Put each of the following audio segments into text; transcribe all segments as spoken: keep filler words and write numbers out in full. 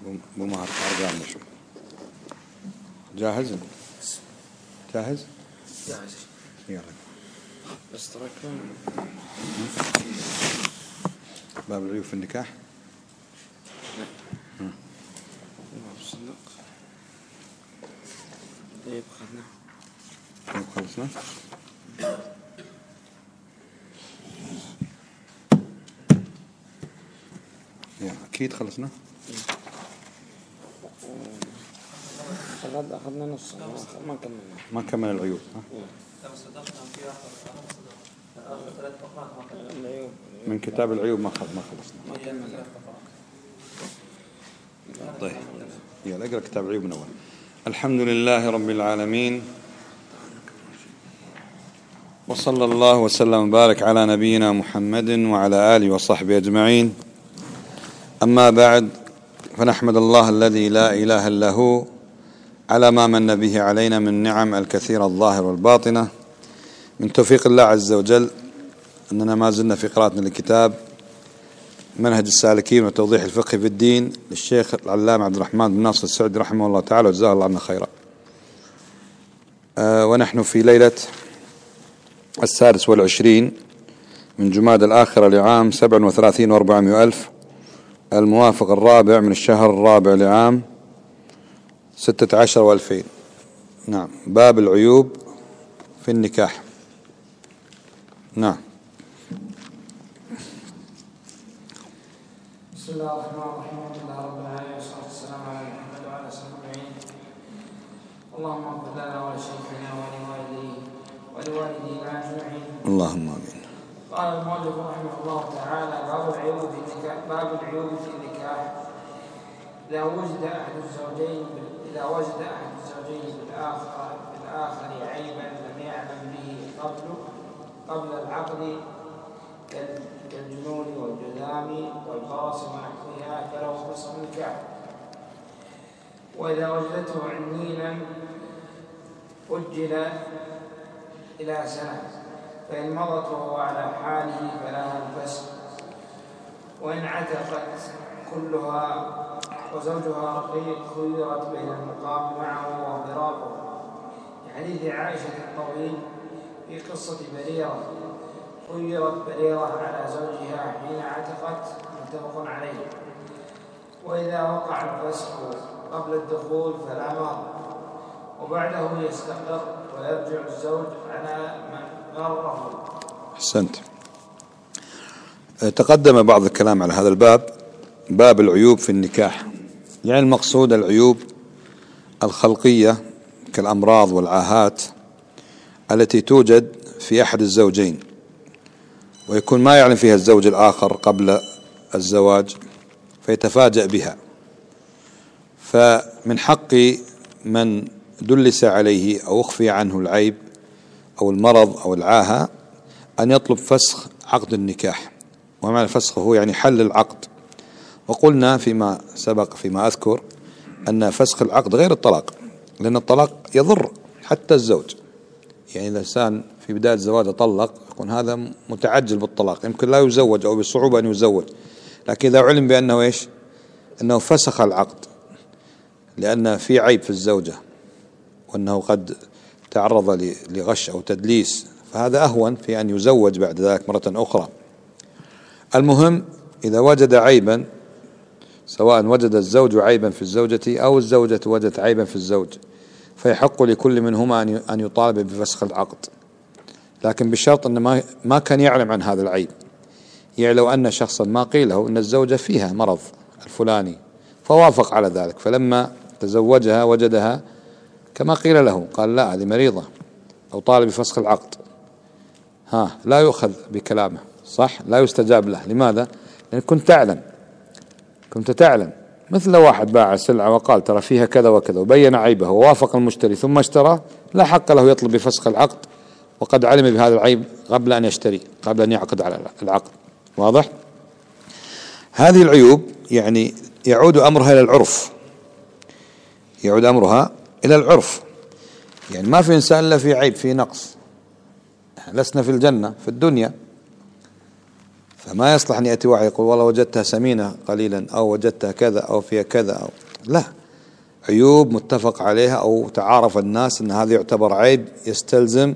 ابو مهر ارجع نشوف. جاهز؟ جاهز؟ جاهز. يلا. بس تركنا باب العيوب في النكاح. لا. ما بصدق. طيب خذنا. طيب خلصنا. يا أكيد خلصنا. خلصنا أخذنا نص ما كملنا. ما كمل العيوب. من كتاب العيوب ما خلص ما خلصنا. ما كملنا. طيب. يلا اقرأ كتاب العيوب من أول. الحمد لله رب العالمين. وصلى الله وسلم وبارك على نبينا محمد وعلى آله وصحبه أجمعين. أما بعد، فنحمد الله الذي لا إله إلا هو على ما من به علينا من نعم الكثيرة الظاهرة والباطنة. من توفيق الله عز وجل أننا ما زلنا في قراءتنا لكتاب منهج السالكين وتوضيح الفقه في الدين للشيخ العلامة عبد الرحمن بن ناصر السعدي رحمه الله تعالى وجزاه الله عنا خيرا. آه ونحن في ليلة السادس والعشرين من جماد الآخرة لعام سبع وثلاثين وأربعمائة ألف، الموافق الرابع من الشهر الرابع لعام ستة عشر والفين. نعم، باب العيوب في النكاح. نعم. بسم الله الرحمن الرحيم. الحمد لله رب العالمين والصلاة والسلام على محمد وعلى آله أجمعين. اللهم اغفر لنا ولشيخنا ولوالديه ولوالدينا أجمعين. اللهم آمين. قال المؤلف رحمه الله تعالى: باب العيوب في النكاح. باب العيوب في النكاح. إذا وجد أحد الزوجين إذا وجد أحد الزوجين بالآخر بالآخر عيبا لم يعلم به قبل قبل العقد كالجنون والجذام والبرص ونحوها فله فسخ النكاح. وإذا وجدته عنينا أجل إلى سنة، فإن مضت وهو على حاله فلها الفسخ. وإن عتقت كلها وزوجها رقيق خيرت بين المقام معه وفراقه، لحديث عائشة الطويل في قصة بريرة: خيرت بريرة على زوجها حين عتقت، متفق عليه. وإذا وقع الفسخ قبل الدخول فلا مهر، وبعده يستقر ويرجع الزوج على من غره. أحسنت. تقدم بعض الكلام على هذا الباب، باب العيوب في النكاح. يعني المقصود العيوب الخلقية كالأمراض والعاهات التي توجد في أحد الزوجين ويكون ما يعلم فيها الزوج الآخر قبل الزواج فيتفاجأ بها. فمن حق من دلس عليه أو أخفي عنه العيب أو المرض أو العاهة أن يطلب فسخ عقد النكاح. ومعنى الفسخ هو يعني حل العقد. وقلنا فيما سبق فيما أذكر أن فسخ العقد غير الطلاق، لأن الطلاق يضر حتى الزوج. يعني إذا الإنسان في بداية الزواج طلق يكون هذا متعجل بالطلاق، يمكن لا يزوج أو بصعوبة أن يزوج. لكن إذا علم بأنه إيش؟ أنه فسخ العقد لأن في عيب في الزوجة وأنه قد تعرض لغش أو تدليس، فهذا أهون في أن يزوج بعد ذلك مرة أخرى. المهم إذا وجد عيبا، سواء وجد الزوج عيبا في الزوجة أو الزوجة وجدت عيبا في الزوج، فيحق لكل منهما أن يطالب بفسخ العقد، لكن بشرط أن ما كان يعلم عن هذا العيب. يعني لو أن شخصا ما قيل له أن الزوجة فيها مرض الفلاني فوافق على ذلك، فلما تزوجها وجدها كما قيل له قال لا هذه مريضة أو طالب بفسخ العقد، ها لا يؤخذ بكلامه، صح؟ لا يستجاب له. لماذا؟ لأن كنت تعلم كنت تعلم مثل لو واحد باع سلعة وقال ترى فيها كذا وكذا وبين عيبه ووافق المشتري ثم اشترى، لا حق له يطلب بفسخ العقد وقد علم بهذا العيب قبل أن يشتري، قبل أن يعقد على العقد. واضح؟ هذه العيوب يعني يعود أمرها إلى العرف، يعود أمرها إلى العرف. يعني ما في إنسان إلا في عيب، في نقص. لسنا في الجنة في الدنيا، فما يصلح أن يأتي واحد يقول والله وجدتها سمينة قليلا أو وجدتها كذا أو فيها كذا أو لا، عيوب متفق عليها أو تعارف الناس أن هذا يعتبر عيب يستلزم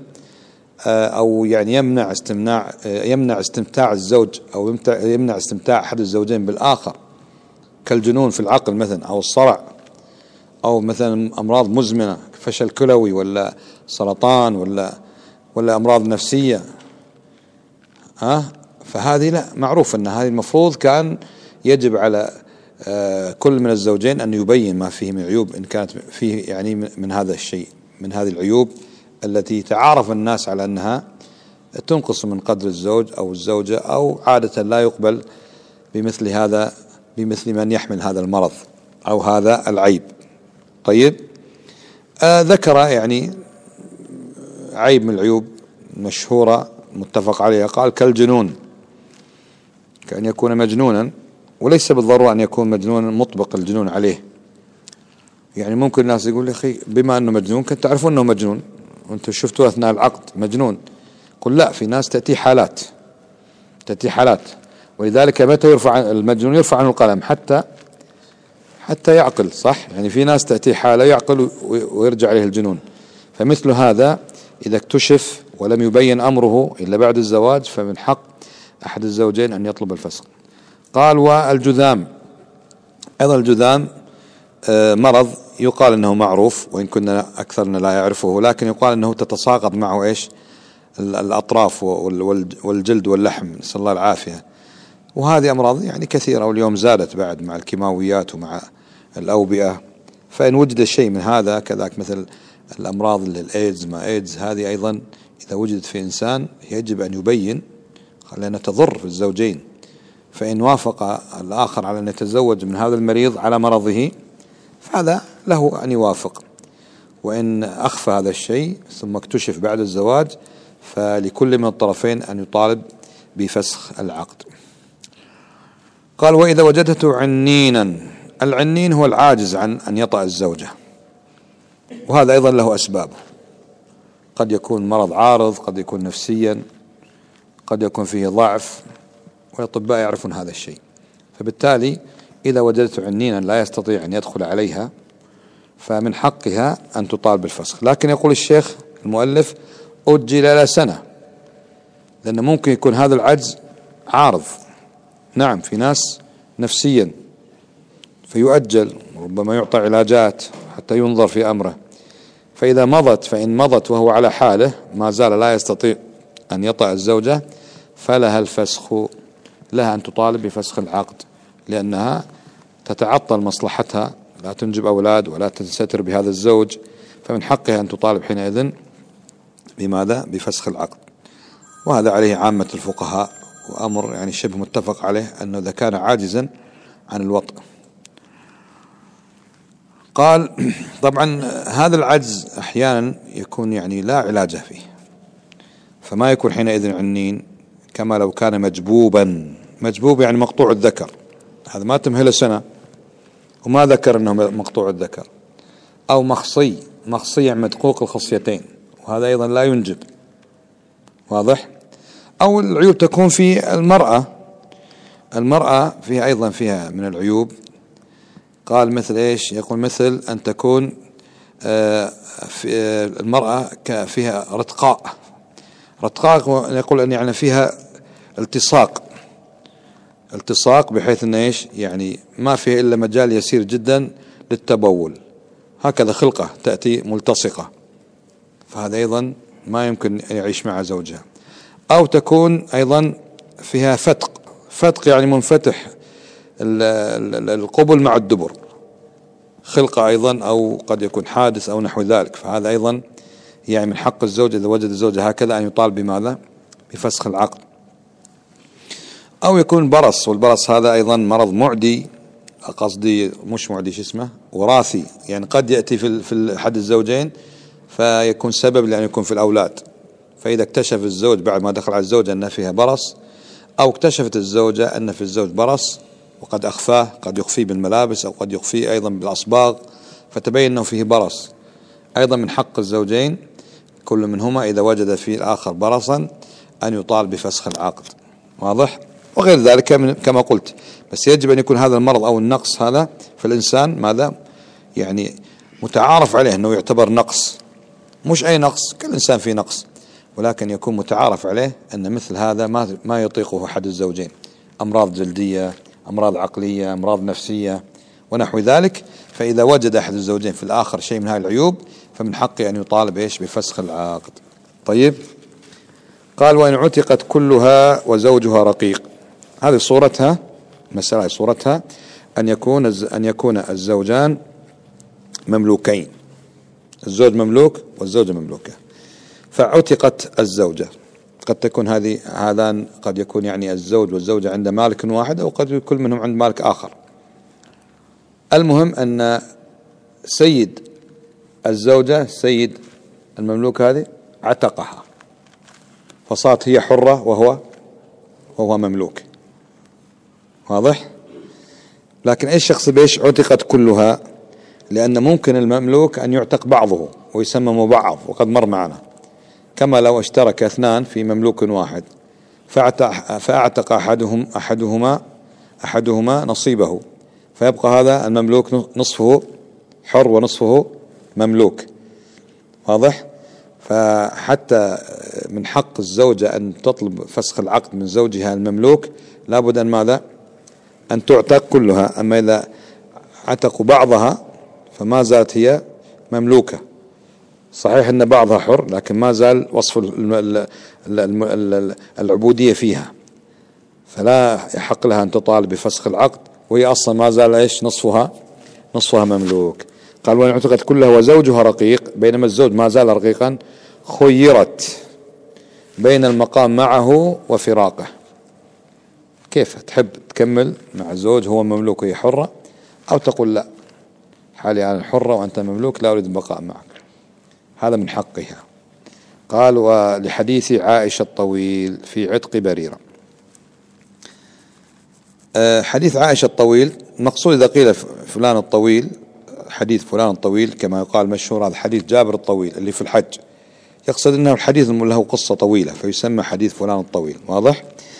أو يعني يمنع استمناع يمنع استمتاع الزوج أو يمنع استمتاع أحد الزوجين بالآخر، كالجنون في العقل مثلا أو الصرع أو مثلا أمراض مزمنة فشل كلوي ولا سرطان ولا ولا أمراض نفسية. ها فهذه لا، معروف أن هذه المفروض كان يجب على كل من الزوجين أن يبين ما فيه من عيوب إن كانت فيه يعني من هذا الشيء، من هذه العيوب التي تعارف الناس على أنها تنقص من قدر الزوج أو الزوجة أو عادة لا يقبل بمثل هذا بمثل من يحمل هذا المرض أو هذا العيب. طيب آه ذكر يعني عيب من العيوب مشهورة متفق عليها، قال كالجنون، كأن يكون مجنونا، وليس بالضرورة أن يكون مجنونا مطبق الجنون عليه. يعني ممكن الناس يقول يا أخي بما أنه مجنون كنت تعرفون أنه مجنون وأنتم شفتوا أثناء العقد مجنون. قل لا، في ناس تأتي حالات تأتي حالات ولذلك متى يرفع المجنون؟ يرفع عنه القلم حتى حتى يعقل، صح؟ يعني في ناس تأتي حالة يعقل ويرجع عليه الجنون. فمثل هذا إذا اكتشف ولم يبين أمره إلا بعد الزواج فمن حق أحد الزوجين أن يطلب الفسخ. قال والجذام، أيضا الجذام مرض يقال أنه معروف وإن كنا أكثرنا لا يعرفه، لكن يقال أنه تتساقط معه إيش الأطراف والجلد واللحم، نسأل الله العافية. وهذه أمراض يعني كثيرة واليوم زادت بعد مع الكيماويات ومع الأوبئة. فإن وجد شيء من هذا كذاك مثل الأمراض الإيدز ما إيدز، هذه أيضا إذا وجدت في إنسان يجب أن يبين لأنها تضر في الزوجين. فإن وافق الآخر على أن يتزوج من هذا المريض على مرضه فهذا له أن يوافق، وإن أخفى هذا الشيء ثم اكتشف بعد الزواج فلكل من الطرفين أن يطالب بفسخ العقد. قال وإذا وجدته عنينا، العنين هو العاجز عن أن يطأ الزوجة، وهذا أيضا له أسبابه، قد يكون مرض عارض، قد يكون نفسيا، قد يكون فيه ضعف، والأطباء يعرفون هذا الشيء. فبالتالي إذا وجدته عنينا لا يستطيع أن يدخل عليها فمن حقها أن تطالب بالفسخ. لكن يقول الشيخ المؤلف أجل إلى سنة، لأنه ممكن يكون هذا العجز عارض. نعم في ناس نفسيا فيؤجل، ربما يعطى علاجات حتى ينظر في أمره. فإذا مضت فإن مضت وهو على حاله ما زال لا يستطيع أن يطأ الزوجة فلها الفسخ، لها أن تطالب بفسخ العقد، لأنها تتعطل مصلحتها، لا تنجب أولاد ولا تنستر بهذا الزوج، فمن حقها أن تطالب حينئذ بماذا؟ بفسخ العقد. وهذا عليه عامة الفقهاء، وأمر يعني شبه متفق عليه أنه إذا كان عاجزا عن الوطء. قال طبعا هذا العجز أحيانا يكون يعني لا علاج فيه، فما يكون حينئذ عنين كما لو كان مجبوبا. مجبوب يعني مقطوع الذكر، هذا ما تمهله سنة وما ذكر أنه مقطوع الذكر. أو مخصي، مخصي يعني مدقوق الخصيتين، وهذا أيضا لا ينجب، واضح. أو العيوب تكون في المرأة، المرأة فيها أيضا فيها من العيوب. قال مثل إيش؟ يقول مثل أن تكون في المرأة فيها رتقاء. رتقاء يقول أن يعني فيها التصاق، التصاق بحيث أن إيش يعني ما فيها إلا مجال يسير جدا للتبول، هكذا خلقة تأتي ملتصقة، فهذا أيضا ما يمكن يعيش مع زوجها. أو تكون أيضا فيها فتق، فتق يعني منفتح القبل مع الدبر، خلقة أيضا، أو قد يكون حادث أو نحو ذلك، فهذا أيضا يعني من حق الزوج إذا وجد الزوج هكذا أن يطالب بماذا؟ بفسخ العقد. أو يكون برص، والبرص هذا أيضا مرض معدي، قصدي مش معدي شو اسمه وراثي، يعني قد يأتي في في أحد الزوجين فيكون سبب لأن يكون في الأولاد. فإذا اكتشف الزوج بعد ما دخل على الزوجة أن فيها برص، أو اكتشفت الزوجة أن في الزوج برص وقد أخفاه، قد يخفيه بالملابس أو قد يخفيه أيضا بالأصباغ، فتبين أنه فيه برص، أيضا من حق الزوجين كل منهما إذا وجد في الآخر برصا أن يطالب بفسخ العقد، واضح. وغير ذلك كما قلت. بس يجب أن يكون هذا المرض أو النقص هذا في الإنسان ماذا يعني متعارف عليه أنه يعتبر نقص، مش أي نقص، كل إنسان فيه نقص، ولكن يكون متعارف عليه أن مثل هذا ما ما يطيقه أحد الزوجين، أمراض جلدية، أمراض عقلية، أمراض نفسية ونحو ذلك. فإذا وجد أحد الزوجين في الآخر شيء من هذه العيوب فمن حقه أن يطالب إيش بفسخ العقد. طيب، قال وإن عتقت كلها وزوجها رقيق. هذه صورتها، مسألة صورتها أن يكون أن يكون الزوجان مملوكين، الزوج مملوك والزوجة مملوكة، فعتقت الزوجة. قد تكون هذه هذان قد يكون يعني الزوج والزوجة عند مالك واحد، أو قد يكون منهم عند مالك آخر. المهم أن سيد الزوجة سيد المملوك هذه عتقها، فصارت هي حرة وهو وهو مملوك. واضح؟ لكن ايش شخص بيش عتقت كلها؟ لأن ممكن المملوك أن يعتق بعضه ويسمى مبعض، وقد مر معنا، كما لو اشترك اثنان في مملوك واحد فأعتق أحدهم أحدهما أحدهما نصيبه، فيبقى هذا المملوك نصفه حر ونصفه مملوك. واضح؟ فحتى من حق الزوجة أن تطلب فسخ العقد من زوجها المملوك لابد أن ماذا؟ أن تعتق كلها. أما إذا عتقوا بعضها فما زالت هي مملوكة، صحيح أن بعضها حر لكن ما زال وصف العبودية فيها، فلا يحق لها أن تطالب بفسخ العقد وهي أصلا ما زال إيش نصفها نصفها مملوك. قال وإن عتقت كلها وزوجها رقيق، بينما الزوج ما زال رقيقا، خيرت بين المقام معه وفراقه. كيف تحب تكمل مع الزوج هو مملوك وهي حرة، أو تقول لا حالي أنا حرة وأنت مملوك لا أريد البقاء معك، هذا من حقها. قال ولحديث عائشة الطويل في عتق بريرة. حديث عائشة الطويل مقصود إذا قيل فلان الطويل، حديث فلان الطويل كما يقال مشهور، هذا حديث جابر الطويل اللي في الحج، يقصد أنه الحديث له قصة طويلة فيسمى حديث فلان الطويل. واضح؟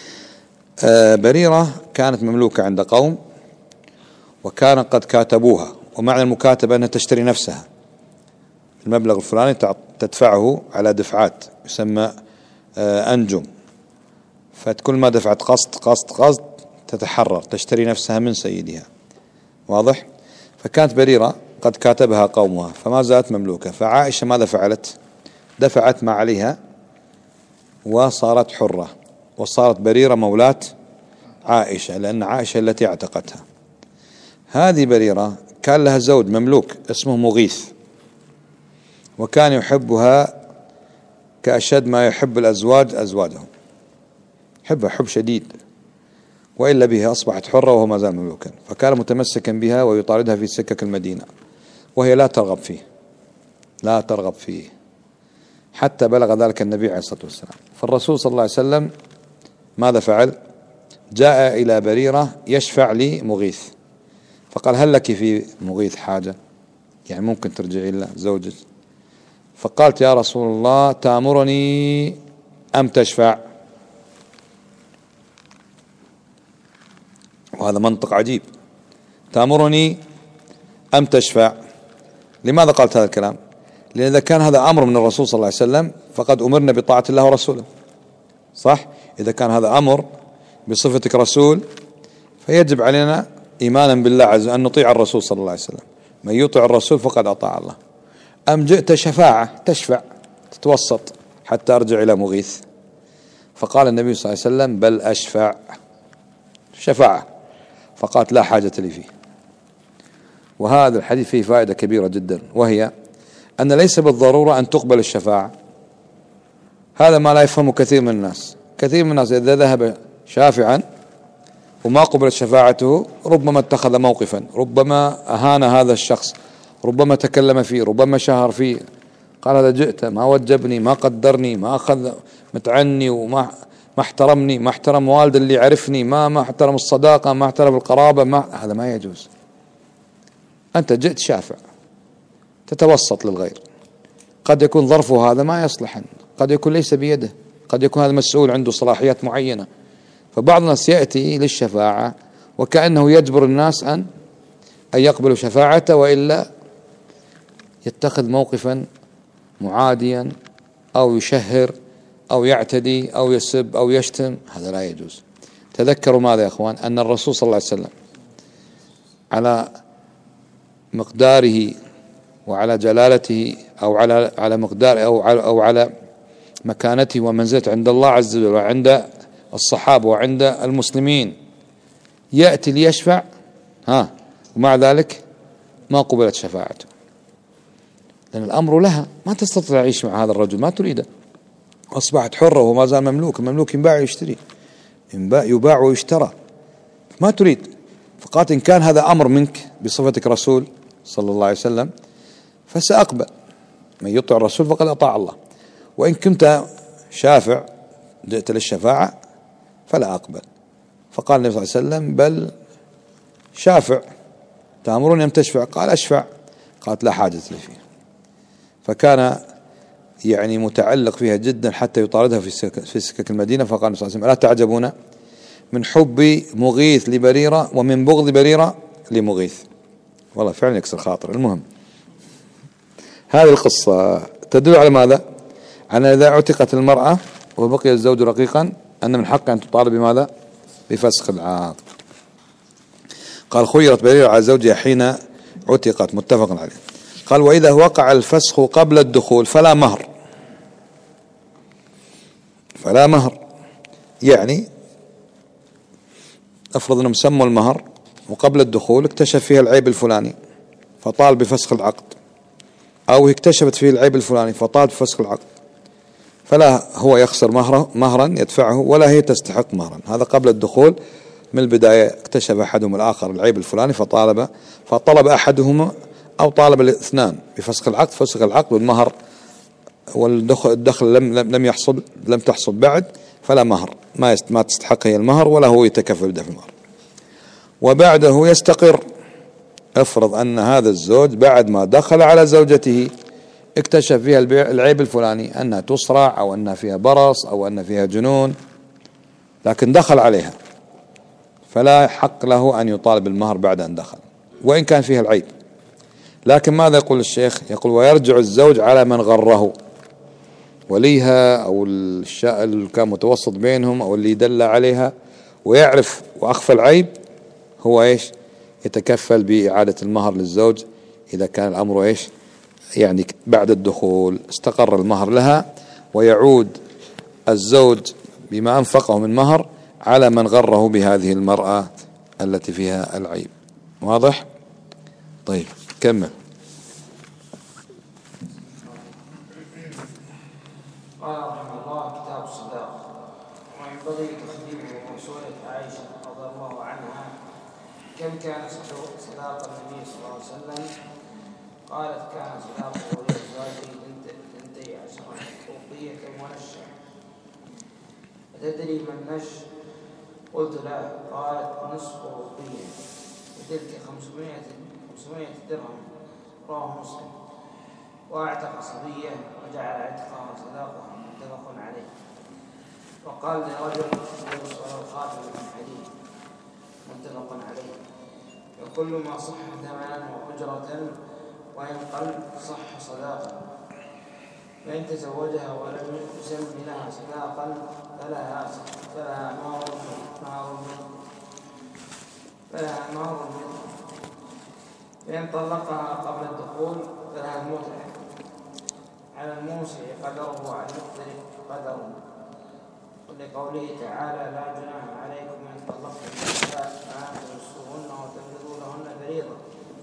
بريرة كانت مملوكة عند قوم وكان قد كاتبوها، ومعنى المكاتبة أنها تشتري نفسها، المبلغ الفلاني تدفعه على دفعات يسمى أنجم، فكل ما دفعت قسط قسط قسط تتحرر تشتري نفسها من سيدها. واضح؟ فكانت بريرة قد كاتبها قومها فما زالت مملوكة، فعائشة ماذا فعلت؟ دفعت ما عليها وصارت حرة، وصارت بريرة مولاة عائشة، لأن عائشة التي اعتقتها. هذه بريرة كان لها زوج مملوك اسمه مغيث، وكان يحبها كأشد ما يحب الأزواج أزواجهم، يحبها حب شديد، وإلا بها أصبحت حرة وهو ما زال مملوكا، فكان متمسكا بها ويطاردها في سكك المدينة وهي لا ترغب فيه لا ترغب فيه حتى بلغ ذلك النبي عليه الصلاة والسلام. فالرسول صلى الله عليه وسلم ماذا فعل؟ جاء إلى بريرة يشفع لي مغيث، فقال هل لك في مغيث حاجة؟ يعني ممكن ترجعي إلى زوجك؟ فقالت يا رسول الله تأمرني أم تشفع؟ وهذا منطق عجيب، تأمرني أم تشفع؟ لماذا قالت هذا الكلام؟ لأن إذا كان هذا أمر من الرسول صلى الله عليه وسلم فقد أمرنا بطاعة الله ورسوله، صح؟ إذا كان هذا أمر بصفتك رسول فيجب علينا إيمانا بالله عز وجل أن نطيع الرسول صلى الله عليه وسلم، من يطيع الرسول فقد أطاع الله. أم جئت شفاعة تشفع تتوسط حتى أرجع إلى مغيث؟ فقال النبي صلى الله عليه وسلم بل أشفع، شفاعة. فقالت لا حاجة لي فيه. وهذا الحديث فيه فائدة كبيرة جدا، وهي أن ليس بالضرورة أن تقبل الشفاعة. هذا ما لا يفهمه كثير من الناس. كثير من الناس إذا ذهب شافعا وما قبلت شفاعته ربما اتخذ موقفا، ربما أهان هذا الشخص، ربما تكلم فيه، ربما شهر فيه، قال هذا جئت ما وجبني ما قدرني ما أخذ متعني وما ما احترمني، ما احترم والد اللي عرفني، ما ما احترم الصداقة، ما احترم القرابة، ما هذا ما يجوز. أنت جئت شافع تتوسط للغير، قد يكون ظرفه هذا ما يصلح، قد يكون ليس بيده، قد يكون هذا مسؤول عنده صلاحيات معينة، فبعض الناس يأتي للشفاعة وكأنه يجبر الناس أن أن يقبلوا شفاعته، وإلا يتخذ موقفا معاديا أو يشهر أو يعتدي أو يسب أو يشتم، هذا لا يجوز. تذكروا ماذا يا أخوان؟ أن الرسول صلى الله عليه وسلم على مقداره وعلى جلالته أو على على مقدار أو على أو على مكانته ومنزلته عند الله عز وجل وعند الصحابة وعند المسلمين يأتي ليشفع، ها، ومع ذلك ما قبلت شفاعته، لأن الأمر لها، ما تستطيع تعيش مع هذا الرجل، ما تريده، أصبحت حرة وما زال مملوك، المملوك ينباع ويشتري، يباع ويشترى، ما تريد. فقالت إن كان هذا أمر منك بصفتك رسول صلى الله عليه وسلم فسأقبل، من يطع الرسول فقد أطاع الله، وإن كنت شافع جئت للشفاعة فلا أقبل. فقال النبي صلى الله عليه وسلم بل شافع، تأمروني أن تشفع؟ قال أشفع. قالت لا حاجة لي فيه. فكان يعني متعلق فيها جدا حتى يطاردها في سكك, في سكك المدينة. فقال النبي صلى الله عليه وسلم ألا تعجبون من حب مغيث لبريرة ومن بغض بريرة لمغيث؟ والله فعلا يكسر خاطر. المهم هذه القصة تدل على ماذا؟ على إذا اعتقت المرأة وبقي الزوج رقيقا أن من حقها أن تطالب بماذا؟ بفسخ العقد. قال خيرت بريرة على زوجها حين عتقت، متفق عليه. قال وإذا وقع الفسخ قبل الدخول فلا مهر، فلا مهر يعني افرض انهم سموا المهر وقبل الدخول اكتشف فيها العيب الفلاني فطالب بفسخ العقد، او اكتشفت فيه العيب الفلاني فطالب بفسخ العقد، فلا هو يخسر مهره مهرا يدفعه ولا هي تستحق مهرا. هذا قبل الدخول، من البداية اكتشف احدهم الاخر العيب الفلاني فطالب فطلب احدهما او طالب الاثنان بفسخ العقد، فسخ العقد والمهر والدخل الدخل لم لم يحصل لم تحصل بعد، فلا مهر، ما ما تستحق هي المهر ولا هو يتكفل بدفع المهر. وبعده يستقر، افرض ان هذا الزوج بعد ما دخل على زوجته اكتشف فيها العيب الفلاني، انها تصرع او انها فيها برص او ان فيها جنون، لكن دخل عليها، فلا حق له ان يطالب المهر بعد ان دخل وان كان فيها العيب. لكن ماذا يقول الشيخ؟ يقول ويرجع الزوج على من غره، وليها او الشاء اللي كان متوسط بينهم او اللي يدل عليها ويعرف واخفى العيب، هو ايش؟ يتكفل بإعادة المهر للزوج اذا كان الامر ايش؟ يعني بعد الدخول استقر المهر لها، ويعود الزوج بما انفقه من مهر على من غره بهذه المرأة التي فيها العيب. واضح؟ طيب كمل. قال رحمه الله كتاب الصداق. وينبغي تقديمه موصولة عائشة رضي الله عنها كم كان صداق النبي صلى الله عليه وسلم؟ قالت كان صداقه لأزواجه اثنتي عشرة أوقية ونشا. أتدري ما النش؟ قلت لا. قالت نصف أوقية وتلك خمسمائة خمسمائة درهم. رواه مسلم. واعتق صبية وجعل عتقها صداقها، متفق عليه. وقال لرجل يبصر الخاتم من حديد، متفق عليه. وكل ما صح ثمنا وأجرة وإن قل صح صداقا. فإن تزوجها ولم يسم لها صداقا فلها فلها مهر مهر فلها مهر منه. فإن طلقها قبل الدخول فلها المتعة، على الموسع قدره وعلى المقتر قدره، ولقوله تعالى لا جناح عليكم إن طلقتم النساء فأن تمسوهن وتفرضوا لهن فريضة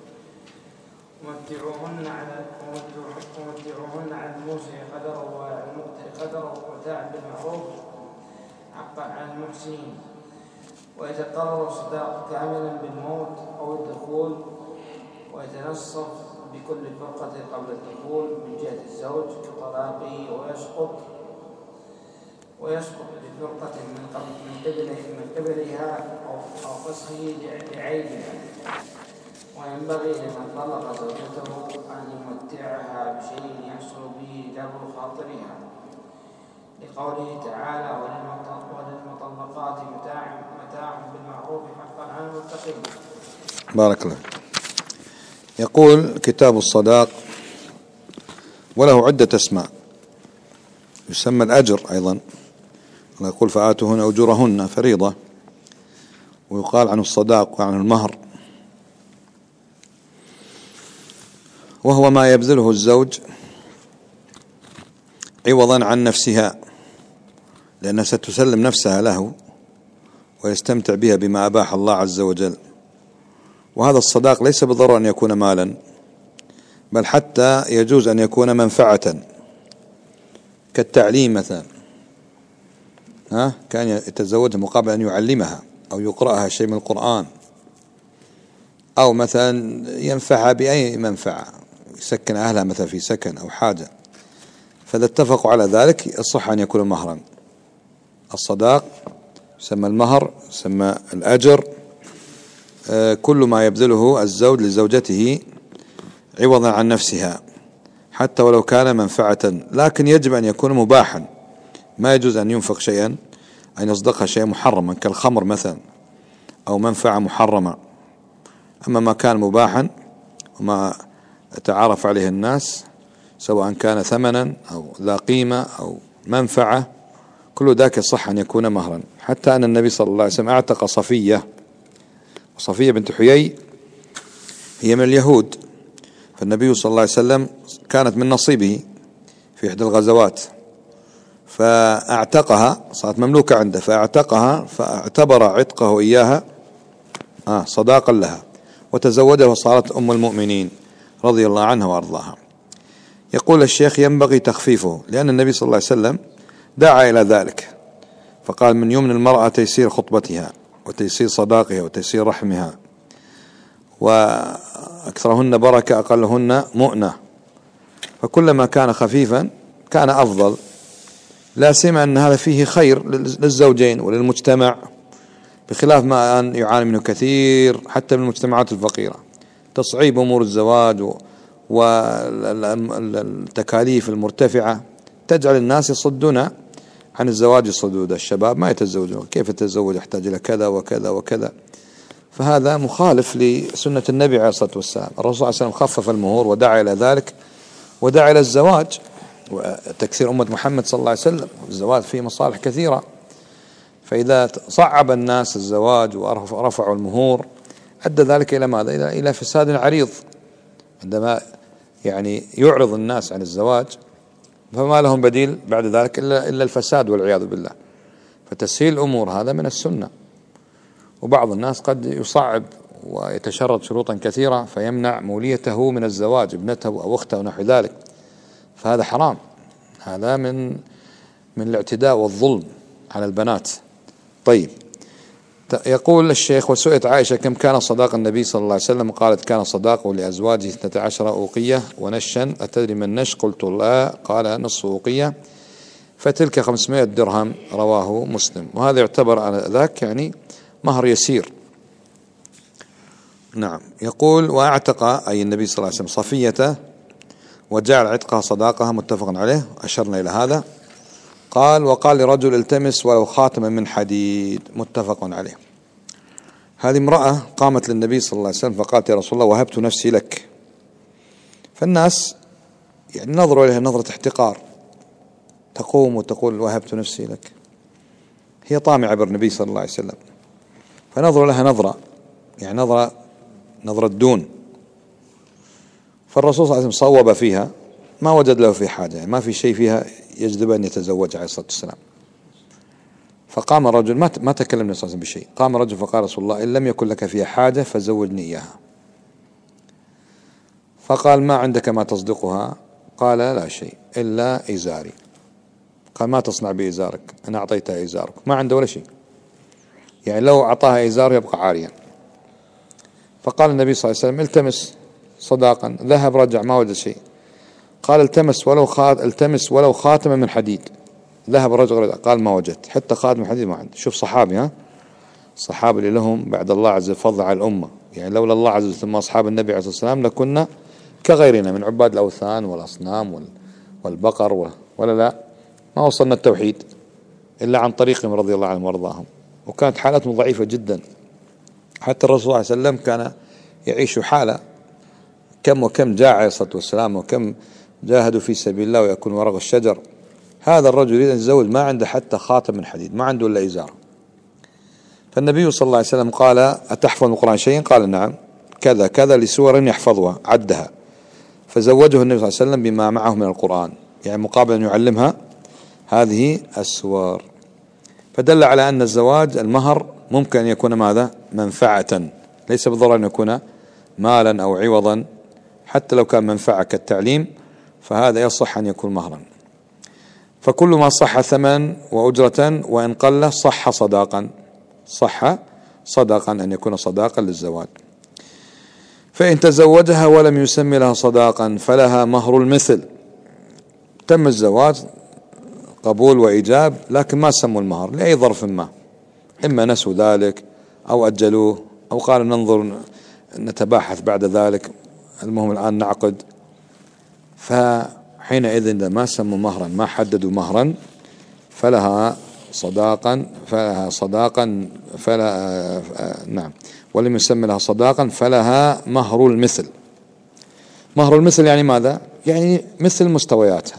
ومتعوهن على ومتعوهن على الموسع قدره وعلى المقتر قدره متاعا بالمعروف حقا على المحسنين. ويتقرر الصداق كاملا بالموت أو الدخول، ويتنصف بكل فرقة قبل الدخول من جهة الزوج كطلاقه، ويسقط ويسقط بفرقة من قبل من قبله من قبلها أو أو فسخه لعيبها. وينبغي لمن طلق زوجته أن يمتعها بشيء يحصل به جبر خاطرها، لقوله تعالى وللمطلقات متاع متاع بالمعروف حقا على المتقين. بارك الله. يقول كتاب الصداق وله عدة أسماء، يسمى الأجر أيضا، يقول فآتوهن أجورهن فريضة، ويقال عنه الصداق وعنه المهر، وهو ما يبذله الزوج عوضا عن نفسها، لأنها ستسلم نفسها له ويستمتع بها بما أباح الله عز وجل. وهذا الصداق ليس بالضرورة أن يكون مالا، بل حتى يجوز أن يكون منفعة كالتعليم مثلا، ها كان يتزوجها مقابل أن يعلمها أو يقرأها شيء من القرآن، أو مثلا ينفعها بأي منفعة، يسكن أهلها مثلا في سكن أو حاجة، فإذا اتفقوا على ذلك يصح أن يكون مهرا. الصداق يسمى المهر، يسمى الأجر، كل ما يبذله الزوج لزوجته عوضا عن نفسها حتى ولو كان منفعة، لكن يجب أن يكون مباحا، ما يجوز أن ينفق شيئا أن يصدقها شيئا محرما كالخمر مثلا أو منفعة محرمة. أما ما كان مباحا وما تعارف عليه الناس سواء كان ثمنا أو ذا قيمة أو منفعة، كل ذاك صح أن يكون مهرا. حتى أن النبي صلى الله عليه وسلم اعتق صفية، وصفية بنت حيي هي من اليهود، فالنبي صلى الله عليه وسلم كانت من نصيبه في إحدى الغزوات، فاعتقها، صارت مملوكة عنده، فاعتقها فاعتبر عتقه إياها آه صداقا لها، وتزوجها وصارت أم المؤمنين رضي الله عنها وأرضاها. يقول الشيخ ينبغي تخفيفه، لأن النبي صلى الله عليه وسلم دعا إلى ذلك، فقال من يمن المرأة تيسير خطبتها وتيسير صداقها وتيسير رحمها، وأكثرهن بركة أقلهن مؤنة، فكلما كان خفيفا كان أفضل، لا سيما أن هذا فيه خير للزوجين وللمجتمع، بخلاف ما أن يعاني منه كثير حتى من المجتمعات الفقيرة، تصعيب أمور الزواج والتكاليف المرتفعة تجعل الناس يصدون عن الزواج صدود. الشباب ما يتزوجون، كيف يتزوج، يحتاج إلى كذا وكذا وكذا، فهذا مخالف لسنة النبي عليه الصلاة والسلام. الرسول صلى الله عليه وسلم خفف المهور ودعا إلى ذلك، ودعا إلى الزواج وتكثير أمة محمد صلى الله عليه وسلم. الزواج فيه مصالح كثيرة، فإذا صعب الناس الزواج ورفعوا المهور أدى ذلك إلى ماذا؟ إلى إلى فساد عريض. عندما يعني يعرض الناس عن الزواج فما لهم بديل بعد ذلك إلا إلا الفساد والعياذ بالله. فتسهيل الأمور هذا من السنة، وبعض الناس قد يصعب ويتشرط شروطا كثيرة فيمنع موليته من الزواج، ابنته أو أخته ونحو ذلك، فهذا حرام، هذا من من الاعتداء والظلم على البنات. طيب، يقول الشيخ وسئلت عائشة كم كان صداق النبي صلى الله عليه وسلم؟ قالت كان صداقه لأزواجه اثنتا عشرة أوقية ونشا. أتدري من نش؟ قلت لا. قال نصف أوقية، فتلك خمسمائة درهم. رواه مسلم. وهذا يعتبر على ذاك يعني مهر يسير. نعم. يقول وأعتق أي النبي صلى الله عليه وسلم صفية وجعل عتقها صداقها، متفق عليه، أشرنا إلى هذا. قال وقال لرجل التمس ولو خاتما من حديد، متفق عليه. هذه امرأة قامت للنبي صلى الله عليه وسلم فقالت يا رسول الله وهبت نفسي لك، فالناس يعني نظروا إليها نظرة احتقار، تقوم وتقول وهبت نفسي لك، هي طامعة بالنبي صلى الله عليه وسلم، فنظروا لها نظرة يعني نظرة نظرة دون. فالرسول صلى الله عليه وسلم صوب فيها، ما وجد له في حاجة، يعني ما في شيء فيها يجذب أن يتزوج عليه الصلاة والسلام. فقام رجل، ما ما تكلم النبي صلى الله عليه وسلم بشيء، قام رجل فقال رسول الله إن لم يكن لك فيها حاجة فزوجني إياها. فقال ما عندك ما تصدقها؟ قال لا شيء إلا إزاري. قال ما تصنع بإزارك؟ أنا أعطيتها إزارك. ما عنده ولا شيء، يعني لو أعطاها إزار يبقى عاريا. فقال النبي صلى الله عليه وسلم التمس صداقا. ذهب رجع ما وجد شيء. قال التمس ولو خات التمس ولو خاتم من حديد. ذهب الرجل رجع قال ما وجدت حتى خاتم من حديد ما عنده. شوف صحابي، ها الصحابة اللي لهم بعد الله عز وجل فضل على الأمة، يعني لولا الله عز وجل ثم أصحاب النبي عليه الصلاة والسلام لكنا كغيرنا من عباد الأوثان والأصنام والبقر ولا لا. ما وصلنا التوحيد إلا عن طريقهم رضي الله عنهم وارضاهم، وكانت حالتهم ضعيفة جدا. حتى الرسول صلى الله عليه وسلم كان يعيش حالة، كم وكم جاء عليه الصلاة والسلام وكم جاهدوا في سبيل الله ويكون ورق الشجر. هذا الرجل يريد أن يتزوج ما عنده حتى خاتم من حديد، ما عنده إلا إزار. فالنبي صلى الله عليه وسلم قال: أتحفظ القرآن شيئا؟ قال: نعم، كذا كذا لسور يحفظها، عدها. فزوجه النبي صلى الله عليه وسلم بما معه من القرآن، يعني مقابل أن يعلمها هذه السور. فدل على أن الزواج المهر ممكن أن يكون ماذا؟ منفعة، ليس بالضرورة أن يكون مالا أو عوضا، حتى لو كان منفعة كالتعليم فهذا يصح أن يكون مهرا. فكل ما صح ثمن وأجرة وإن قل صح صداقا، صح صداقا أن يكون صداقا للزواج. فإن تزوجها ولم يسمي لها صداقا فلها مهر المثل. تم الزواج قبول وإيجاب لكن ما سموا المهر لأي ظرف ما، إما نسوا ذلك أو أجلوه أو قالوا ننظر نتباحث بعد ذلك، المهم الآن نعقد. فحينئذ إذا ما سموا مهرا، ما حددوا مهرا، فلها صداقا فلها صداقا فلا نعم ولم يسمى لها صداقا فلها مهر المثل. مهر المثل يعني ماذا؟ يعني مثل مستوياتها،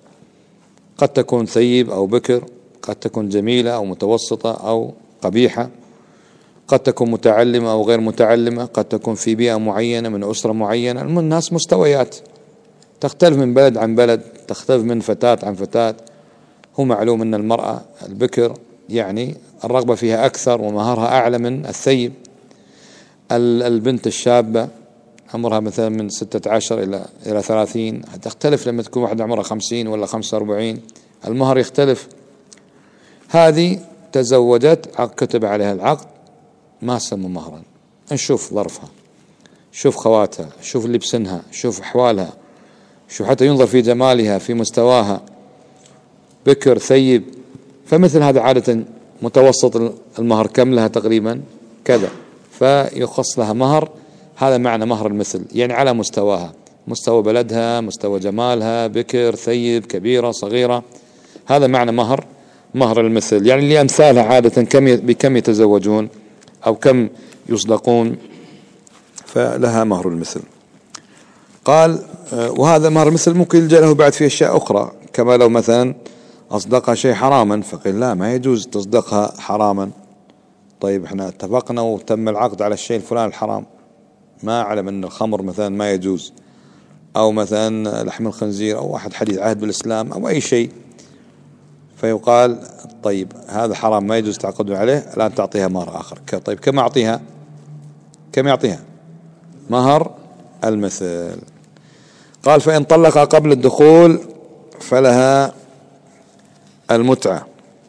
قد تكون ثيب أو بكر، قد تكون جميلة أو متوسطة أو قبيحة، قد تكون متعلمة أو غير متعلمة، قد تكون في بيئة معينة من أسرة معينة. الناس مستويات تختلف من بلد عن بلد، تختلف من فتاة عن فتاة. هو معلوم أن المرأة البكر يعني الرغبة فيها أكثر ومهارها أعلى من الثيب. البنت الشابة عمرها مثلا من ستة عشر إلى إلى ثلاثين تختلف لما تكون واحدة عمرها خمسين ولا خمسة وأربعين، المهر يختلف. هذه تزوجت كتب عليها العقد ما سموا مهرا، نشوف ظرفها، شوف خواتها، شوف اللي بسنها، شوف أحوالها، شوف حتى ينظر في جمالها في مستواها، بكر ثيب. فمثل هذا عادة متوسط المهر كم لها تقريبا كذا، فيخص لها مهر. هذا معنى مهر المثل، يعني على مستواها، مستوى بلدها، مستوى جمالها، بكر ثيب كبيرة صغيرة، هذا معنى مهر مهر المثل. يعني لأمثالها عادة كم بكم يتزوجون أو كم يصدقون، فلها مهر المثل. قال: وهذا مهر المثل ممكن يلجأ له بعد في أشياء أخرى، كما لو مثلا أصدقها شيء حراما فقيل لا ما يجوز تصدقها حراما. طيب احنا اتفقنا وتم العقد على الشيء الفلاني الحرام، ما أعلم أن الخمر مثلا ما يجوز، أو مثلا لحم الخنزير، أو واحد حديث عهد بالإسلام أو أي شيء، فيقال طيب هذا حرام ما يجوز تعقدون عليه، الآن تعطيها مهر آخر. طيب كم أعطيها؟ كم يعطيها؟ مهر المثل. قال: فإن طلق قبل الدخول فلها المتعة.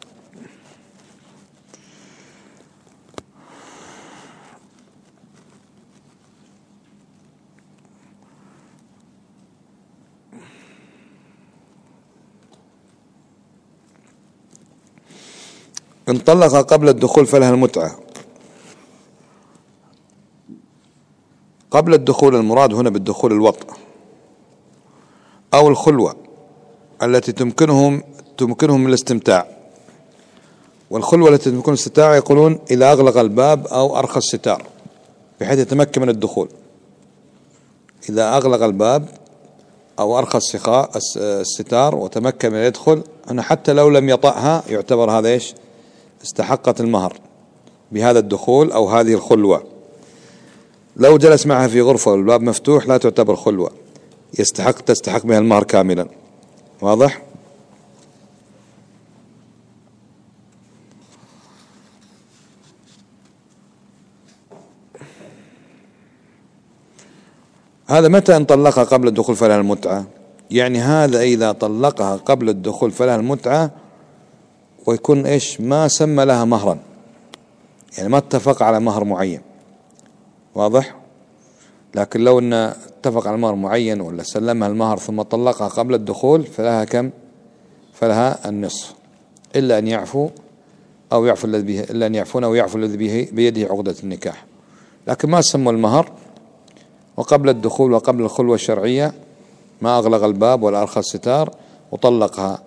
إن طلق قبل الدخول فلها المتعة. قبل الدخول المراد هنا بالدخول الوطء أو الخلوة التي تمكنهم تمكنهم من الاستمتاع. والخلوة التي تمكن الاستمتاع يقولون إذا أغلق الباب أو أرخى الستار بحيث يتمكن من الدخول. إذا أغلق الباب أو أرخى الستار وتمكن من يدخل، أنا حتى لو لم يطأها يعتبر هذا إيش؟ استحقت المهر بهذا الدخول أو هذه الخلوة. لو جلس معها في غرفة والباب مفتوح لا تعتبر خلوة، يستحق تستحق بها المهر كاملا. واضح؟ هذا متى إن طلقها قبل الدخول فلها المتعة، يعني هذا إذا طلقها قبل الدخول فلها المتعة ويكون إيش؟ ما سمى لها مهرا، يعني ما اتفق على مهر معين. واضح؟ لكن لو أن اتفق على مهر معين ولا سلمها المهر ثم طلقها قبل الدخول فلها كم؟ فلها النصف، إلا أن يعفو أو يعفو الذي به إلا أن يعفون أو يعفو الذي بيده عقدة النكاح. لكن ما سموا المهر، وقبل الدخول وقبل الخلوة الشرعية ما أغلق الباب ولا أرخى الستار وطلقها،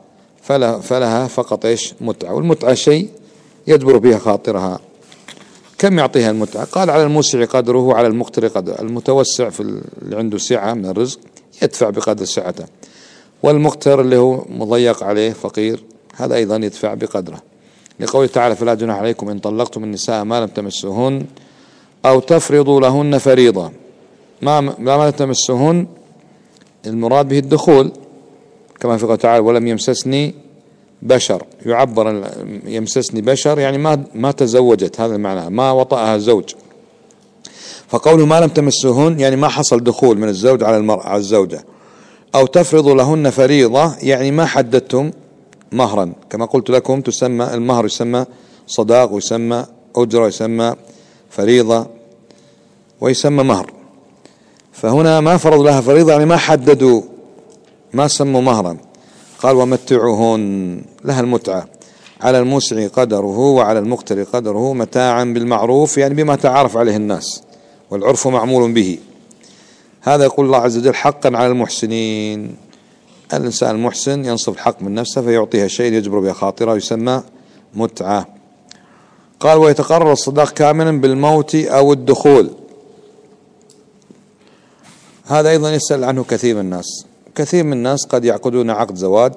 فلها, فلها فقط إيش متعة، والمتعة شيء يجبر بها خاطرها. كم يعطيها المتعة؟ قال على الموسع قدره وعلى المقتر قدره. المتوسع في اللي عنده سعة من الرزق يدفع بقدر سعته، والمقتر اللي هو مضيق عليه فقير هذا أيضا يدفع بقدره، لقوله تعالى فلا جناح عليكم إن طلقتم النساء ما لم تمسوهن أو تفرضوا لهن فريضة. ما ما لم تمسوهن المراد به الدخول، كما في قوله تعالى ولم يمسسني بشر، يعبر يمسسني بشر يعني ما ما تزوجت، هذا المعنى، ما وطأها زوج. فقوله ما لم تمسوهن يعني ما حصل دخول من الزوج على المرأة على الزوجة. أو تفرضوا لهن فريضة يعني ما حددتم مهرا، كما قلت لكم تسمى المهر يسمى صداق ويسمى أجرة ويسمى فريضة ويسمى مهر. فهنا ما فرض لها فريضة يعني ما حددوا، ما سموا مهرا. قال ومتعوهن، لها المتعة، على الموسع قدره وعلى المقتر قدره متاعا بالمعروف يعني بما تعارف عليه الناس، والعرف معمول به. هذا يقول الله عز وجل حقا على المحسنين. الإنسان المحسن ينصف الحق من نفسه فيعطيها شيء يجبر بها خاطره يسمى متعة. قال ويتقرر الصداق كاملا بالموت أو الدخول. هذا أيضا يسأل عنه كثير من الناس. كثير من الناس قد يعقدون عقد زواج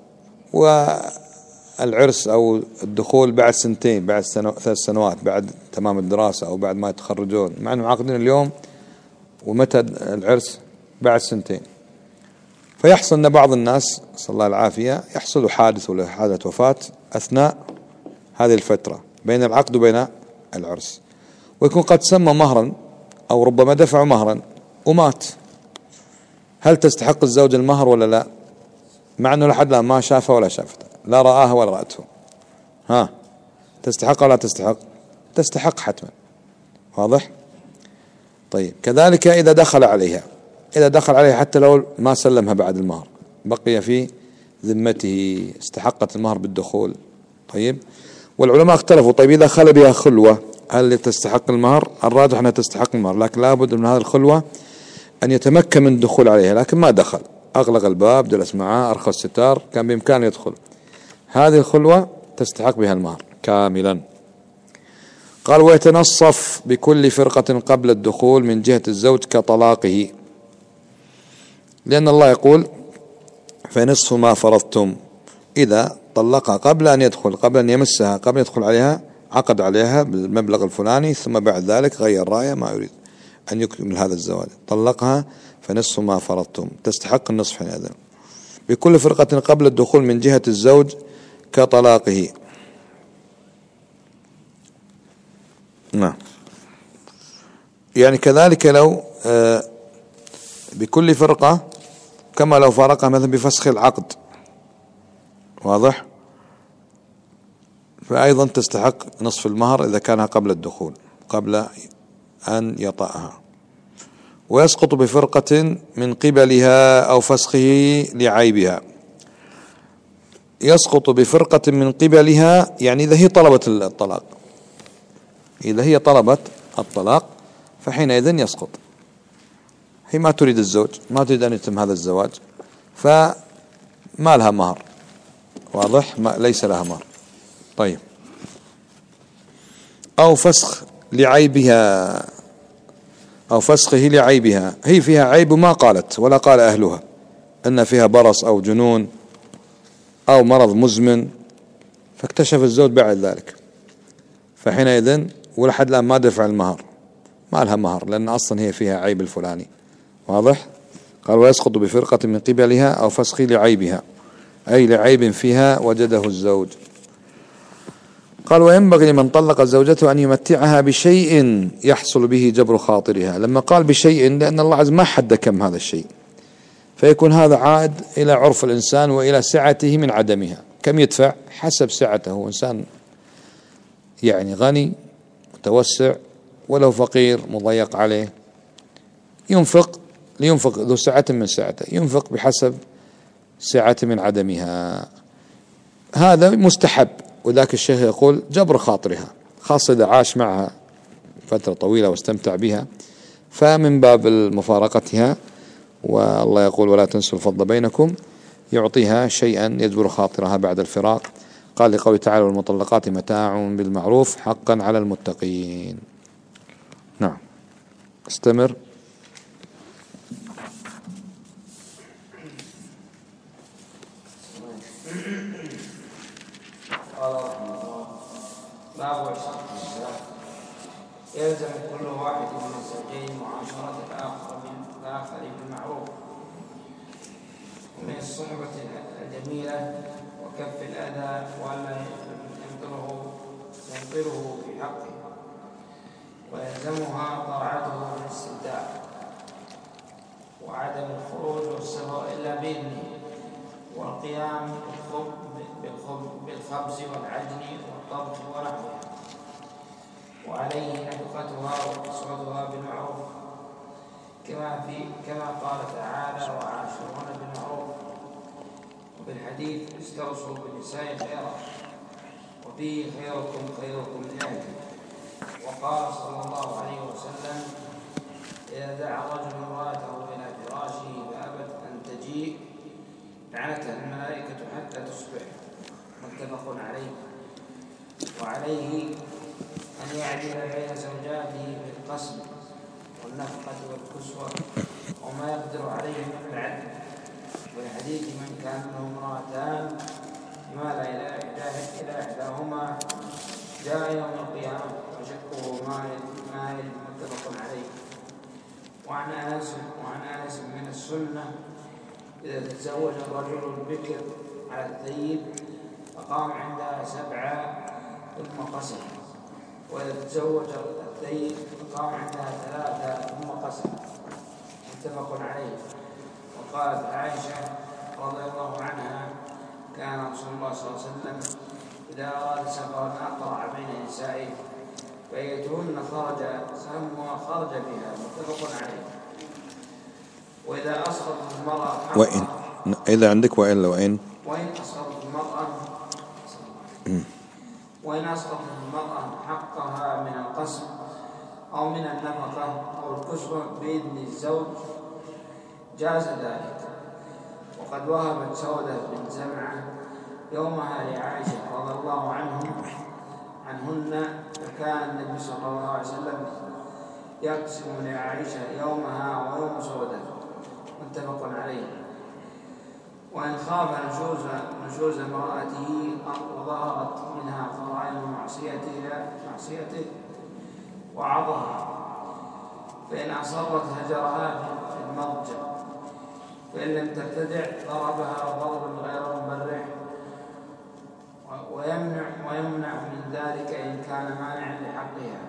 والعرس أو الدخول بعد سنتين، بعد سنو... ثلاث سنوات بعد تمام الدراسة أو بعد ما يتخرجون، مع أنهم عاقدين اليوم ومتى العرس بعد سنتين. فيحصل أن بعض الناس صلى الله العافية يحصل حادث ولا حادث وفاة أثناء هذه الفترة بين العقد وبين العرس، ويكون قد سمى مهرا أو ربما دفع مهرا ومات. هل تستحق الزوج المهر ولا لا؟ مع أنه لحد الآن ما شافه ولا شافته، لا رآه ولا رأته. ها تستحق ولا تستحق؟ تستحق حتما. واضح؟ طيب كذلك إذا دخل عليها، إذا دخل عليها حتى لو ما سلمها بعد المهر بقي في ذمته، استحقت المهر بالدخول. طيب والعلماء اختلفوا، طيب إذا خلى بها خلوة هل تستحق المهر؟ الراجح أنها تستحق المهر، لكن لابد من هذه الخلوة أن يتمكن من الدخول عليها، لكن ما دخل، أغلق الباب، جلس معه، أرخى الستار، كان بإمكانه يدخل، هذه الخلوة تستحق بها المهر كاملا. قال ويتنصف بكل فرقة قبل الدخول من جهة الزوج كطلاقه، لأن الله يقول فنصف ما فرضتم، إذا طلقها قبل أن يدخل، قبل أن يمسها، قبل أن يدخل عليها، عقد عليها بالمبلغ الفلاني ثم بعد ذلك غير رأيه ما يريد أن يكمل هذا الزواج، طلقها فنصف ما فرضتم، تستحق النصف حينئذ بكل فرقة قبل الدخول من جهة الزوج كطلاقه. نعم يعني كذلك لو آه بكل فرقة كما لو فارقها مثلا بفسخ العقد، واضح؟ فأيضا تستحق نصف المهر إذا كانها قبل الدخول، قبل أن يطأها. ويسقط بفرقة من قبلها أو فسخه لعيبها. يسقط بفرقة من قبلها يعني إذا هي طلبت الطلاق، إذا هي طلبت الطلاق فحينئذ يسقط. هي ما تريد الزوج، ما تريد أن يتم هذا الزواج، فما لها مهر، واضح؟ ما ليس لها مهر. طيب أو فسخ لعيبها أو فسخه لعيبها، هي فيها عيب ما قالت ولا قال أهلها أن فيها برص أو جنون أو مرض مزمن، فاكتشف الزوج بعد ذلك، فحينئذ ولحد الآن ما دفع المهر، ما لها مهر لأن أصلا هي فيها عيب الفلاني. واضح؟ قال ويسقط بفرقة من قبلها أو فسخ لعيبها، أي لعيب فيها وجده الزوج. قال وينبغي لمن طلق زوجته أن يمتعها بشيء يحصل به جبر خاطرها. لما قال بشيء لأن الله عز ما حد كم هذا الشيء، فيكون هذا عائد إلى عرف الإنسان وإلى سعته من عدمها. كم يدفع؟ حسب سعته، إنسان يعني غني متوسع ولو فقير مضيق عليه ينفق، لينفق ذو سعة من سعته، ينفق بحسب سعة من عدمها، هذا مستحب. وذاك الشيخ يقول جبر خاطرها، خاصة إذا عاش معها فترة طويلة واستمتع بها، فمن باب مفارقتها، والله يقول ولا تنسوا الفضل بينكم، يعطيها شيئا يجبر خاطرها بعد الفراق. قال لقوله تعالى والمطلقات متاع بالمعروف حقا على المتقين. نعم استمر. قال رحمه الله باب عشرة النساء يلزم كل واحد من الزوجين معاشرة الآخر من الآخر بالمعروف ومن الصحبة الجميلة وكف الأذى ولا ينقره ينقره في حقه ويلزمها طاعته في الاستمتاع وعدم الخروج والسفر إلا بإذنه والقيام بالخبز والعجن والطبخ ونحوها وعليه نفقتها وكسوتها بالمعروف كما في كما قال تعالى وعاشرون بالمعروف. وفي الحديث استوصوا بالنساء خيرا وفيه خيركم خيركم لأهله. وقال صلى الله عليه وسلم إذا دعا رجل امرأته إلى فراشه فأبت أن تجيء لعنتها الملائكة حتى تصبح متفق عليه. وعليه أن يعدل بين زوجاته بالقسم والنفقة والكسوة وما يقدر عليه من العدل. والحديث من كان له امرأتان مال إلى إحداهما جاء يوم القيامة وشقه مائل متفق عليه. وعن أنس وعن أنس من السنة إذا تزوج الرجل البكر على الثيب فقام عندها سبعة ثم قسم وإذا تزوج الثيب فقام عندها ثلاثة ثم قسم متفق عليه. وقالت عائشة رضي الله عنها كان رسول الله صلى الله عليه وسلم إذا أراد سفرا أقرع بين نسائه فأيتهن خرج سهمها خرج بها متفق عليه. وإذا أسقطت المرأة وإن إذا عندك وإلا وإن وإن أسقطت المرأة وإن أسقطت المرأة حقها من القسم أو من النفقة أو الكسوة بإذن الزوج جاز ذلك. وقد وهبت سودة بن زمعة يومها لعائشة رضي الله عنهم عنهن فكان النبي صلى الله عليه وسلم يقسم لعائشة يومها ويوم سودة متفق عليه. وإن خاف نشوز نشوز امرأته وظهرت منها قرائن معصيتها معصيته وعظها فإن أصرت هجرها في المضجع فإن لم ترتدع ضربها ضربا غير مبرح ويمنع ويمنع من ذلك إن كان مانعا لحقها.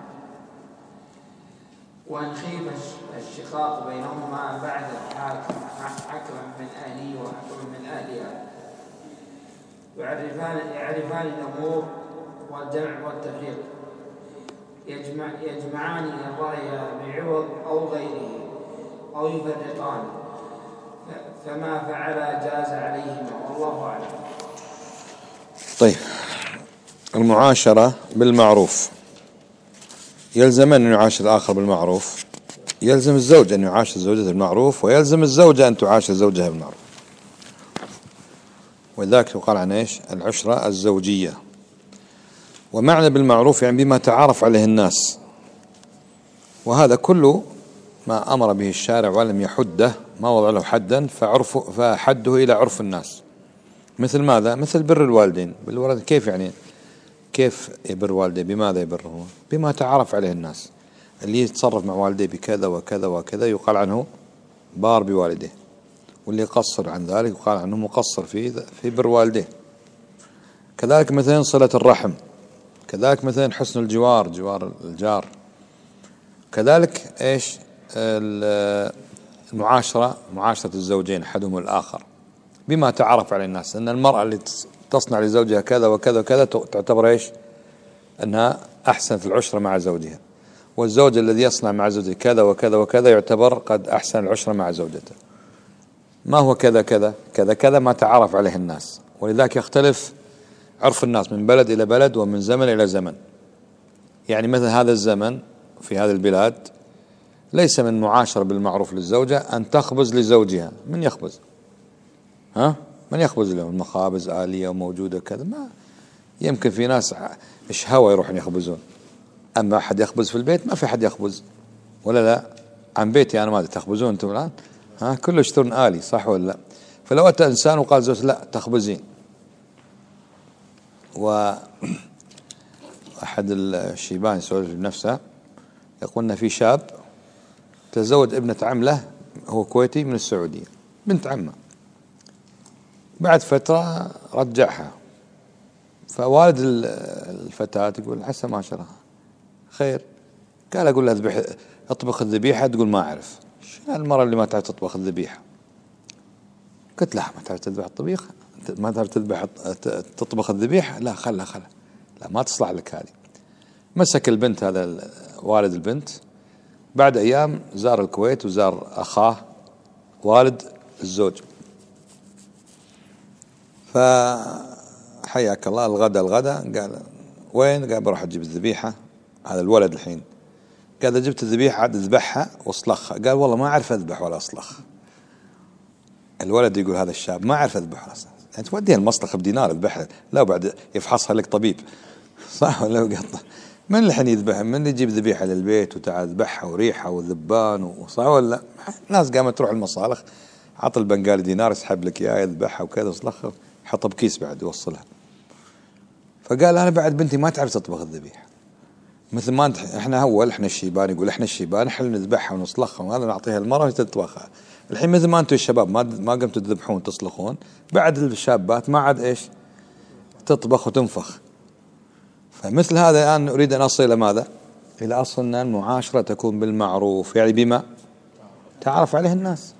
وإن خيف الشقاق بينهما بعد الحاكم حكما من أهله وحكما من أهلها يعرفان يعرفان الأمور والجمع والتفريق يجمع يجمعان الرأي بعوض أو غيره أو يفرقان فما فعل جاز عليهما والله أعلم. طيب المعاشرة بالمعروف يلزم أن يعاشر الآخر بالمعروف. يلزم الزوج أن يعاشر زوجته بالمعروف ويلزم الزوجة أن تعاشر زوجها بالمعروف. وذلك يقال عن إيش العشرة الزوجية. ومعنى بالمعروف يعني بما تعارف عليه الناس. وهذا كله ما أمر به الشارع ولم يحده ما وضع له حدا فعرف فحده إلى عرف الناس. مثل ماذا؟ مثل بر الوالدين. بالوالدين كيف يعني كيف يبر والديه؟ بماذا يبره؟ بما تعرف عليه الناس. اللي يتصرف مع والديه بكذا وكذا وكذا يقال عنه بار بوالديه واللي يقصر عن ذلك يقال عنه مقصر في في بر والديه. كذلك مثلا صلة الرحم. كذلك مثلا حسن الجوار جوار الجار. كذلك ايش المعاشرة معاشرة الزوجين أحدهم الآخر بما تعرف عليه الناس. أن المرأة اللي تصنع لزوجها كذا وكذا وكذا تعتبر ايش أنها أحسنت العشرة مع زوجها. والزوج الذي يصنع مع زوجه كذا وكذا وكذا يعتبر قد أحسن العشرة مع زوجته. ما هو كذا كذا كذا كذا ما تعرف عليه الناس. ولذلك يختلف عرف الناس من بلد إلى بلد ومن زمن إلى زمن. يعني مثل هذا الزمن في هذه البلاد ليس من معاشرة بالمعروف للزوجة أن تخبز لزوجها. من يخبز؟ ها؟ من يخبز اليوم؟ المخابز آلية وموجودة كذا، ما يمكن في ناس إيش هوا يروحون يخبزون، أما أحد يخبز في البيت ما في أحد يخبز، ولا لا؟ عن بيتي أنا ما أدري تخبزون أنتم الآن؟ ها كله يشترون آلي، صح ولا لا؟ فلو أتى إنسان وقال زوج لا تخبزين، وأحد الشيبان يسولف بنفسه يقول إن في شاب تزوج ابنة عم له، هو كويتي من السعودية، بنت عمه، بعد فترة رجعها، فوالد الفتاة يقول عسى ما شرها خير، قال أقول له اذبح اطبخ الذبيحة، تقول ما أعرف. شو المرة اللي ما تعرف تطبخ الذبيحة؟ قلت لا ما تعرف تذبح الطبيخ، ما تعرف تذبح تطبخ الذبيحة، لا خلها خلها لا ما تصلح لك هذه. مسك البنت، هذا والد البنت، بعد أيام زار الكويت وزار أخاه والد الزوج، فحياك الله الغدا الغدا قال وين؟ قال بروح أجيب الذبيحة. هذا الولد الحين قال إذا جبت الذبيحة عاد اذبحها واصلخها، قال والله ما أعرف أذبح ولا أصلخ. الولد يقول هذا الشاب ما أعرف أذبح ولا أصلخ، يعني توديها المصلخة بدينار اذبحها، لا بعد يفحصها لك طبيب، صح ولا لا؟ من الحين يذبحها؟ من يجيب ذبيحة للبيت وتعال ذبحها وريحة وذبان وصح ولا لا؟ الناس قامت تروح المصالخ، عط البنغالي دينار يسحب لك إياه يذبحها وكذا وصلخها، حطها بكيس بعد يوصلها. فقال أنا بعد بنتي ما تعرف تطبخ الذبيحة، مثل ما احنا أول احنا الشيبان يقول احنا الشيبان احنا نذبحها ونصلخها وهذا نعطيها المرة وتطبخها. الحين مثل ما انتم الشباب ما ما قمتوا تذبحون تصلخون، بعد الشابات ما عاد ايش تطبخ وتنفخ. فمثل هذا الآن أريد أن أصل إلى ماذا؟ إلى أصل أن المعاشرة تكون بالمعروف، يعني بما تعرف عليه الناس.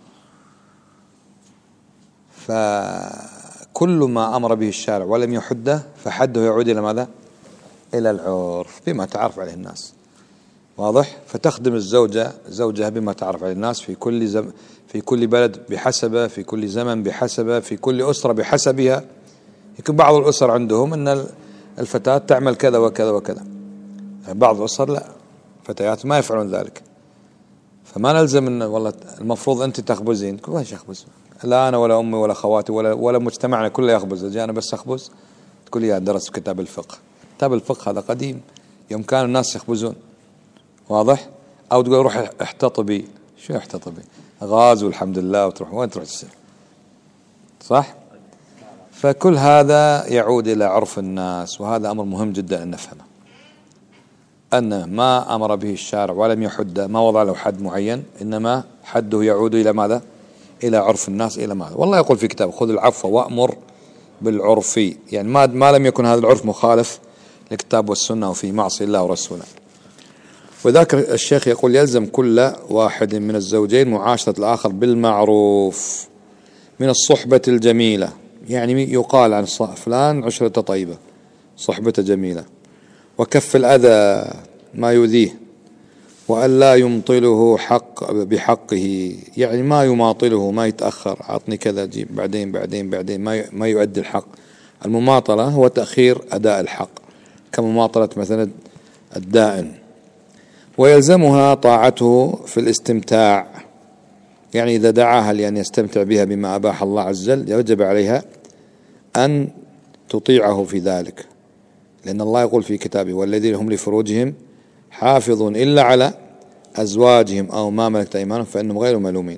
فكل ما أمر به الشارع ولم يحده فحده يعود إلى ماذا؟ إلى العرف بما تعرف عليه الناس، واضح؟ فتخدم الزوجة زوجها بما تعرف عليه الناس في كل زم في كل بلد بحسبه، في كل زمن بحسبه، في كل أسرة بحسبها. يمكن بعض الأسر عندهم أن الفتاة تعمل كذا وكذا وكذا، بعض الأسر لا، فتيات ما يفعلون ذلك. فما نلزم أن والله المفروض أنت تخبزين، كل واحد يخبز، لا أنا ولا أمي ولا خواتي ولا ولا مجتمعنا كله يخبز، أجي أنا بس أخبز تقول لي درس كتاب الفقه. كتاب الفقه هذا قديم، يوم كانوا الناس يخبزون، واضح؟ أو تقول روح احتطبي، شو احتطبي؟ غاز والحمد لله، وتروح وين تروح تسير، صح؟ فكل هذا يعود إلى عرف الناس، وهذا أمر مهم جدا أن نفهمه، أن ما أمر به الشارع ولم يحد، ما وضع له حد معين، إنما حده يعود إلى ماذا؟ إلى عرف الناس، إلى ماذا؟ والله يقول في كتاب خذ العفو وأمر بالعرف، يعني ما ما لم يكن هذا العرف مخالف للكتاب والسنة وفي معصية الله ورسوله. وذاك الشيخ يقول يلزم كل واحد من الزوجين معاشرة الآخر بالمعروف من الصحبة الجميلة، يعني يقال عن فلان عشرة طيبة، صحبته جميلة، وكف الأذى ما يؤذيه، وأن لا يمطله حق بحقه، يعني ما يماطله، ما يتأخر، عطني كذا جيب بعدين بعدين بعدين، ما ما يؤدي الحق. المماطلة هو تأخير أداء الحق كمماطلة مثلا الدائن. ويلزمها طاعته في الاستمتاع، يعني إذا دعاها لأن يستمتع بها بما أباح الله عز وجل يجب عليها أن تطيعه في ذلك، لأن الله يقول في كتابه والذين هم لفروجهم حافظون إلا على أزواجهم أو ما ملكت أيمانهم فإنهم غير ملومين.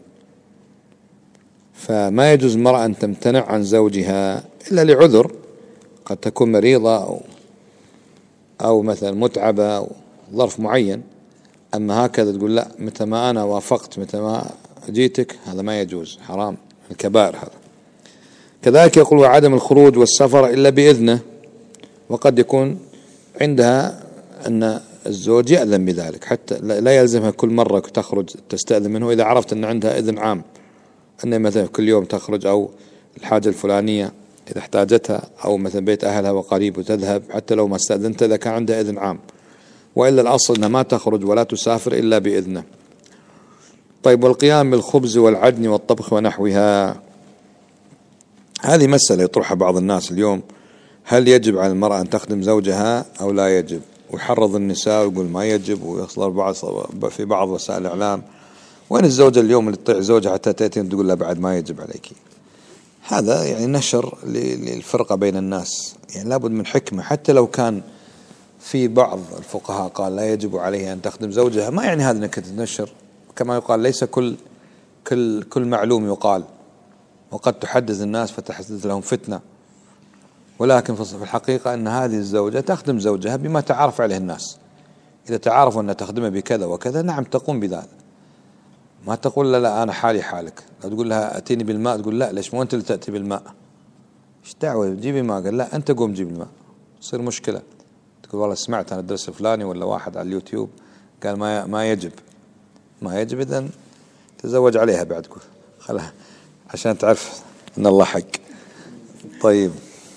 فما يجوز المرأة أن تمتنع عن زوجها إلا لعذر، قد تكون مريضة أو أو مثلا متعبة أو ظرف معين، أما هكذا تقول لا متى ما أنا وافقت متى ما جيتك، هذا ما يجوز، حرام، الكبائر هذا. كذلك يقول وعدم الخروج والسفر إلا بإذنه، وقد يكون عندها أن الزوج يأذن بذلك، حتى لا يلزمها كل مرة تخرج تستأذن منه، إذا عرفت أن عندها إذن عام أن مثلا كل يوم تخرج أو الحاجة الفلانية إذا احتاجتها، أو مثلا بيت أهلها وقريب وتذهب حتى لو ما استأذنت إذا كان عندها إذن عام، وإلا الأصل أنها ما تخرج ولا تسافر إلا بإذنه. طيب والقيام بالخبز والعجن والطبخ ونحوها، هذه مسألة يطرحها بعض الناس اليوم، هل يجب على المرأة أن تخدم زوجها أو لا يجب؟ ويحرض النساء ويقول ما يجب، ويصدر بعض في بعض وسائل الإعلام. وين الزوجة اليوم اللي تطيع زوجها حتى تأتي تقول له بعد ما يجب عليك؟ هذا يعني نشر للفرقة بين الناس، يعني لابد من حكمة. حتى لو كان في بعض الفقهاء قال لا يجب عليه أن تخدم زوجها، ما يعني هذا أنك تنشر. كما يقال ليس كل كل كل معلوم يقال، وقد تحدث الناس فتحدث لهم فتنة. ولكن في الحقيقة أن هذه الزوجة تخدم زوجها بما تعارف عليه الناس. إذا تعارفوا أن تخدمه بكذا وكذا، نعم تقوم بذلك. ما تقول لا لا أنا حالي حالك. لا تقول لها أتيني بالماء، تقول لا ليش مو أنت اللي تأتي بالماء؟ إيش دعوة جيبي ماء؟ قال لا أنت قوم جيب الماء. تصير مشكلة. تقول والله سمعت أنا الدرس الفلاني ولا واحد على اليوتيوب قال ما ما يجب ما يجب إذن تزوج عليها بعد، خلها عشان تعرف أن الله حق. طيب،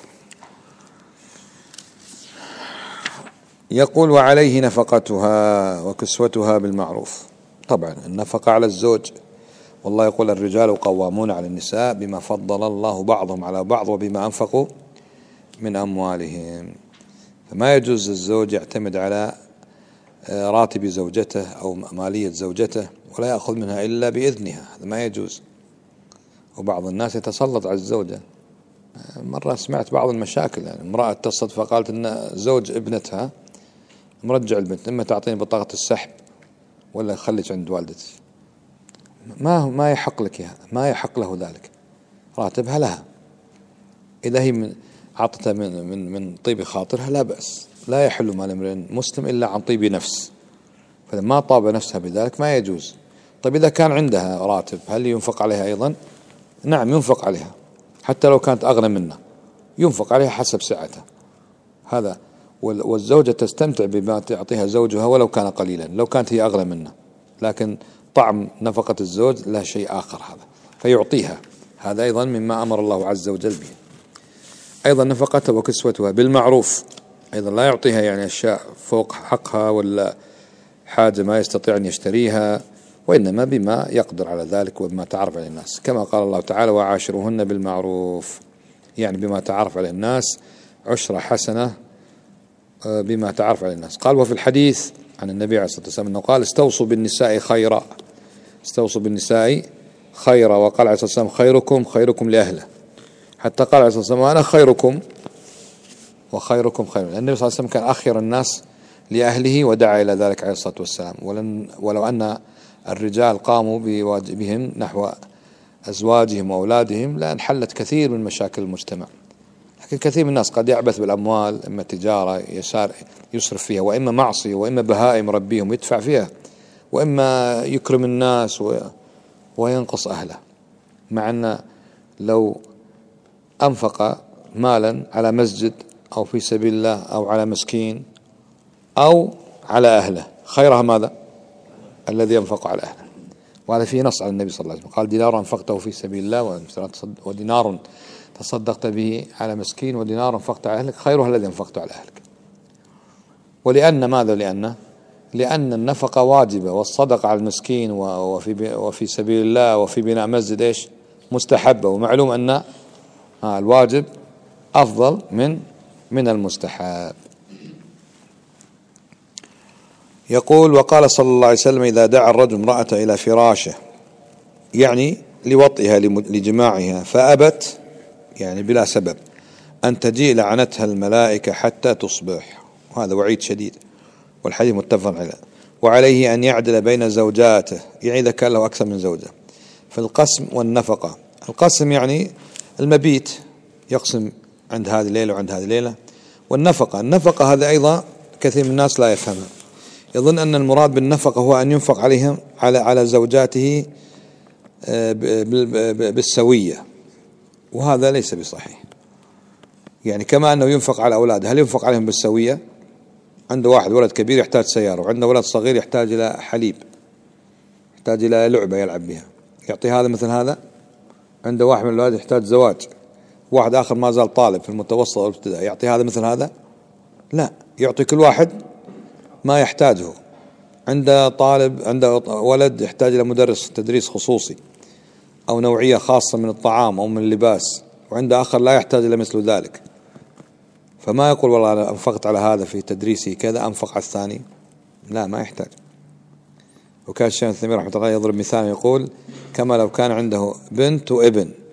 يقول وعليه نفقتها وكسوتها بالمعروف. طبعا النفقة على الزوج، والله يقول الرجال قوامون على النساء بما فضل الله بعضهم على بعض وبما أنفقوا من أموالهم. فما يجوز الزوج يعتمد على راتب زوجته أو مالية زوجته ولا يأخذ منها إلا بإذنها، هذا ما يجوز. وبعض الناس يتسلط على الزوجة. مرة سمعت بعض المشاكل، يعني امرأة اتصلت فقالت أن زوج ابنتها مرجع البنت، إما تعطيني بطاقة السحب ولا خليك عند والدتي. ما ما يحق لك هذا، ما يحق له ذلك. راتبها لها، إذا هي من عطتها من من من طيب خاطرها لا بأس. لا يحل مال امرئ مسلم إلا عن طيب نفس، فإذا ما طاب نفسها بذلك ما يجوز. طيب إذا كان عندها راتب هل ينفق عليها أيضا؟ نعم ينفق عليها، حتى لو كانت أغنى منه ينفق عليها حسب سعتها. هذا والزوجة تستمتع بما تعطيها زوجها ولو كان قليلا، لو كانت هي أغنى منه، لكن طعم نفقة الزوج لا شيء آخر هذا، فيعطيها. هذا أيضا مما أمر الله عز وجل به. أيضا نفقتها وكسوتها بالمعروف، أيضا لا يعطيها يعني أشياء فوق حقها ولا حاجة ما يستطيع أن يشتريها، وإنما بما يقدر على ذلك وبما تعرف على الناس، كما قال الله تعالى وعاشروهن بالمعروف، يعني بما تعرف على الناس، عشرة حسنة بما تعرف على الناس. قال وفي الحديث عن النبي عليه الصلاة والسلام أنه قال استوصوا بالنساء خيرا، استوصوا بالنساء خيرا. وقال عليه الصلاة والسلام خيركم خيركم لأهله، حتى قال عليه الصلاة والسلام أنا خيركم وخيركم خير. النبي صلى الله عليه وسلم كان أخير الناس لأهله ودعا إلى ذلك عليه الصلاة والسلام. ولن ولو أن الرجال قاموا بواجبهم نحو أزواجهم وأولادهم لانحلت كثير من مشاكل المجتمع. لكن كثير من الناس قد يعبث بالأموال، إما تجارة يسار يصرف فيها، وإما معصية، وإما بهائم ربيهم يدفع فيها، وإما يكرم الناس وينقص أهله. مع أن لو أنفق مالا على مسجد أو في سبيل الله أو على مسكين أو على أهله خيرها ماذا؟ الذي ينفق على أهله. وهذا فيه نص على النبي صلى الله عليه وسلم قال دينار أنفقته في سبيل الله ودينار تصدقت به على مسكين ودينار أنفقت على أهلك خيرها الذي أنفقت على أهلك. ولأن ماذا؟ لأن لأن النفقة واجبة، والصدقة على المسكين وفي وفي سبيل الله وفي بناء مسجد إيش مستحبة، ومعلوم أن الواجب أفضل من من المستحب. يقول وقال صلى الله عليه وسلم إذا دعا الرجل امرأته إلى فراشه، يعني لوطئها لجماعها، فأبت يعني بلا سبب أن تجيء لعنتها الملائكة حتى تصبح. وهذا وعيد شديد، والحديث متفق عليه. وعليه أن يعدل بين زوجاته، يعني إذا كان له أكثر من زوجة، في القسم والنفقة. القسم يعني المبيت، يقسم عند هذه الليلة وعند هذه الليلة. والنفقة، النفقة هذا أيضا كثير من الناس لا يفهمها، يظن أن المراد بالنفقة هو أن ينفق عليهم على على زوجاته بالسوية، وهذا ليس بصحيح. يعني كما أنه ينفق على أولاده، هل ينفق عليهم بالسوية؟ عنده واحد ولد كبير يحتاج سيارة، وعنده ولد صغير يحتاج إلى حليب، يحتاج إلى لعبة يلعب بها، يعطي هذا مثل هذا؟ عنده واحد من الأولاد يحتاج زواج، واحد آخر ما زال طالب في المتوسط أو الابتدائي، يعطي هذا مثل هذا؟ لا، يعطي كل واحد ما يحتاجه. عنده طالب، عنده ولد يحتاج إلى مدرس تدريس خصوصي أو نوعية خاصة من الطعام أو من اللباس، وعنده آخر لا يحتاج إلى مثل ذلك. فما يقول والله أنا أنفقت على هذا في تدريسي كذا أنفق على الثاني، لا ما يحتاج. وكان الشيخ الثمين رحمة الله يضرب مثال يقول كما لو كان عنده بنت وابن،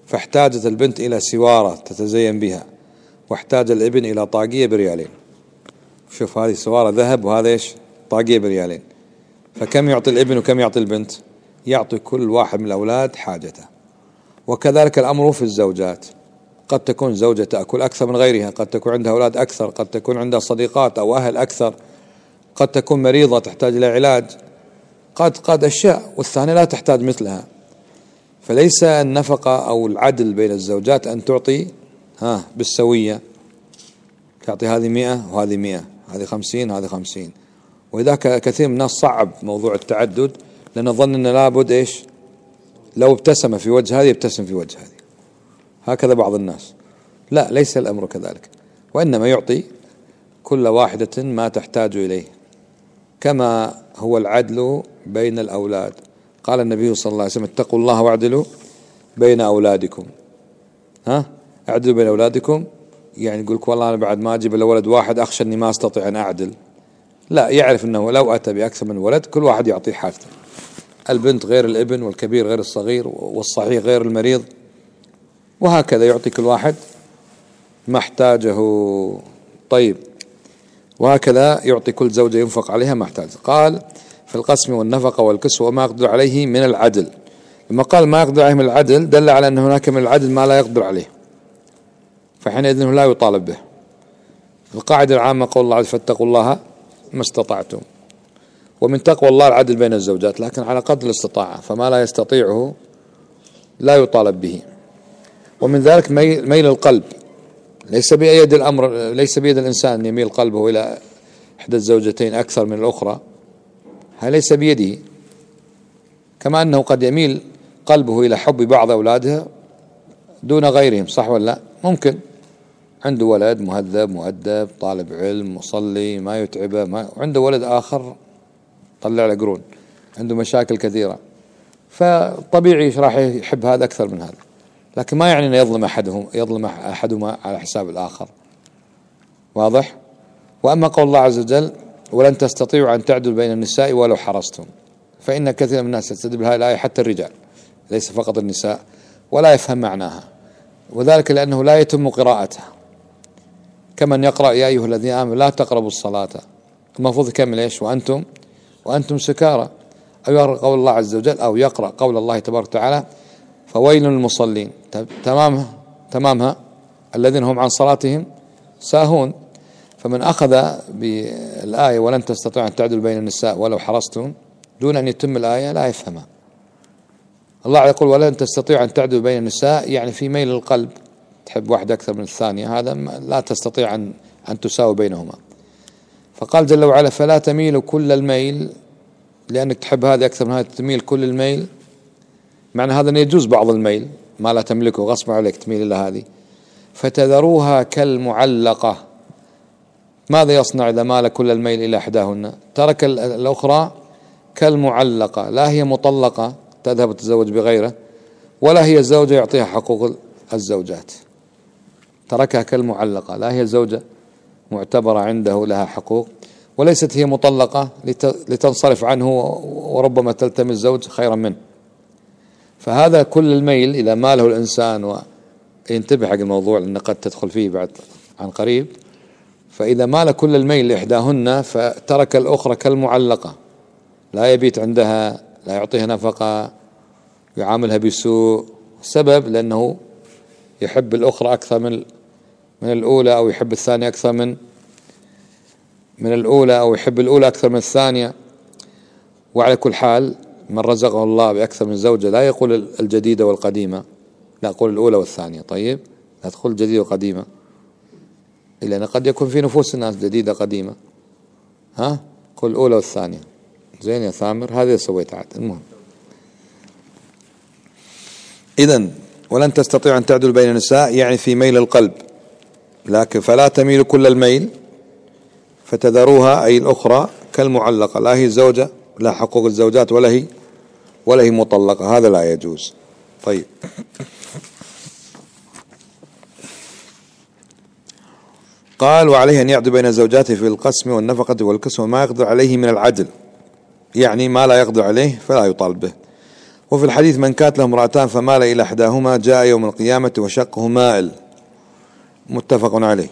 فاحتاجت البنت إلى سوارة تتزين بها، واحتاج الابن إلى طاقية بريالين. شوف هذه سوارة ذهب وهذا إيش؟ طاقية بريالين. فكم يعطي الابن وكم يعطي البنت؟ يعطي كل واحد من الأولاد حاجته. وكذلك الأمر في الزوجات، قد تكون زوجة تأكل أكثر من غيرها، قد تكون عندها أولاد أكثر، قد تكون عندها صديقات أو أهل أكثر، قد تكون مريضة تحتاج إلى علاج، قد قد أشياء، والثانية لا تحتاج مثلها. فليس النفقة أو العدل بين الزوجات أن تعطي ها بالسوية، تعطي هذه مئة وهذه مئة، هذه خمسين هذه خمسين. وإذا كثير من الناس صعب موضوع التعدد، لأنه ظن أنه لابد إيش؟ لو ابتسم في وجه هذه يبتسم في وجه هذه، هكذا بعض الناس. لا، ليس الأمر كذلك، وإنما يعطي كل واحدة ما تحتاج إليه، كما هو العدل بين الأولاد. قال النبي صلى الله عليه وسلم: اتقوا الله واعدلوا بين أولادكم. ها، اعدلوا بين أولادكم، يعني يقول لك والله أنا بعد ما أجيب إلا ولد واحد أخشى أني ما أستطيع أن أعدل. لا، يعرف أنه لو أتى بأكثر من ولد كل واحد يعطيه حاجته، البنت غير الابن، والكبير غير الصغير، والصحيح غير المريض، وهكذا يعطي كل واحد ما احتاجه. طيب، وهكذا يعطي كل زوجة ينفق عليها ما احتاج. قال: في القسم والنفقة والكسوة وما يقدر عليه من العدل. لما قال ما يقدر عليه من العدل دل على أن هناك من العدل ما لا يقدر عليه، فحينئذ لا يطالب به. القاعدة العامة قول الله عز: فاتقوا الله ما استطعتم. ومن تقوى الله العدل بين الزوجات، لكن على قدر الاستطاعة، فما لا يستطيعه لا يطالب به. ومن ذلك ميل القلب، ليس بيد الأمر، ليس بيد الإنسان أن يميل قلبه إلى إحدى الزوجتين أكثر من الأخرى، هذا ليس بيده. كما أنه قد يميل قلبه إلى حب بعض أولادها دون غيرهم، صح ولا لا؟ ممكن عنده ولد مهذب مؤدب طالب علم مصلي ما يتعبه، ما عنده ولد آخر طلع له قرون عنده مشاكل كثيرة، فطبيعي راح يحب هذا أكثر من هذا، لكن ما يعني أن يظلم أحدهم يظلم أحدهما على حساب الآخر. واضح؟ وأما قول الله عز وجل: ولن تستطيعوا أن تعدلوا بين النساء ولو حرصتم، فإن كثير من الناس يستدل بهذه الآية حتى الرجال، ليس فقط النساء، ولا يفهم معناها، وذلك لأنه لا يتم قراءتها. كمن يقرأ: يا أيها الذين آمنوا لا تقربوا الصلاة، المفروض يكمل إيش؟ وأنتم وأنتم سكارى. أو يقرأ قول الله عز وجل، أو يقرأ قول الله تبارك وتعالى: فويل للمصلين، تمامها تمامها الذين هم عن صلاتهم ساهون. فمن أخذ بالآية ولن تستطيعوا أن تعدلوا بين النساء ولو حرصتم دون أن يتم الآية لا يفهمها. الله يقول: ولن تستطيعوا أن تعدلوا بين النساء، يعني في ميل القلب، تحب واحدة أكثر من الثانية، هذا لا تستطيع أن أن تساوي بينهما. فقال جل وعلا: فلا تميلوا كل الميل، لأنك تحب هذه أكثر من هذه تميل كل الميل. معنى هذا أن يجوز بعض الميل ما لا تملكه غصب عليك تميل إلى هذه، فتذروها كالمعلقة. ماذا يصنع إذا مال كل الميل إلى إحداهن؟ ترك الأخرى كالمعلقة، لا هي مطلقة تذهب وتتزوج بغيره، ولا هي الزوجة يعطيها حقوق الزوجات، تركها كالمعلقة، لا هي الزوجة معتبرة عنده لها حقوق، وليست هي مطلقة لتنصرف عنه وربما تلتمس زوج خيرا منه. فهذا كل الميل إذا ماله الإنسان، وينتبه حق الموضوع لأنه قد تدخل فيه بعد عن قريب، فإذا مال كل الميل لإحداهن فترك الأخرى كالمعلقة، لا يبيت عندها، لا يعطيها نفقة، يعاملها بسوء، سبب لأنه يحب الأخرى أكثر من من الأولى، أو يحب الثانية أكثر من من الأولى، أو يحب الأولى أكثر من الثانية. وعلى كل حال من رزقه الله بأكثر من زوجة لا يقول الجديدة والقديمة، لا يقول الأولى والثانية. طيب، لا تقول الجديدة والقديمة، إلا أن قد يكون في نفوس الناس جديدة قديمة، ها، قل الأولى والثانية. زين يا ثامر، هذا سويت عاد. المهم، إذن ولن تستطيع أن تعدل بين النساء، يعني في ميل القلب، لكن فلا تميل كل الميل فتذروها أي الأخرى كالمعلقة، لا هي زوجة لا حقوق الزوجات ولا هي ولا هي مطلقة، هذا لا يجوز. طيب، قال: وعليه أن يعدل بين زوجاته في القسم والنفقة والكسوة ما يقدر عليه من العدل، يعني ما لا يقدر عليه فلا يطالب به. وفي الحديث من كانت له امرأتان فمال إلى إحداهما جاء يوم القيامة وشقه مائل، متفق عليه.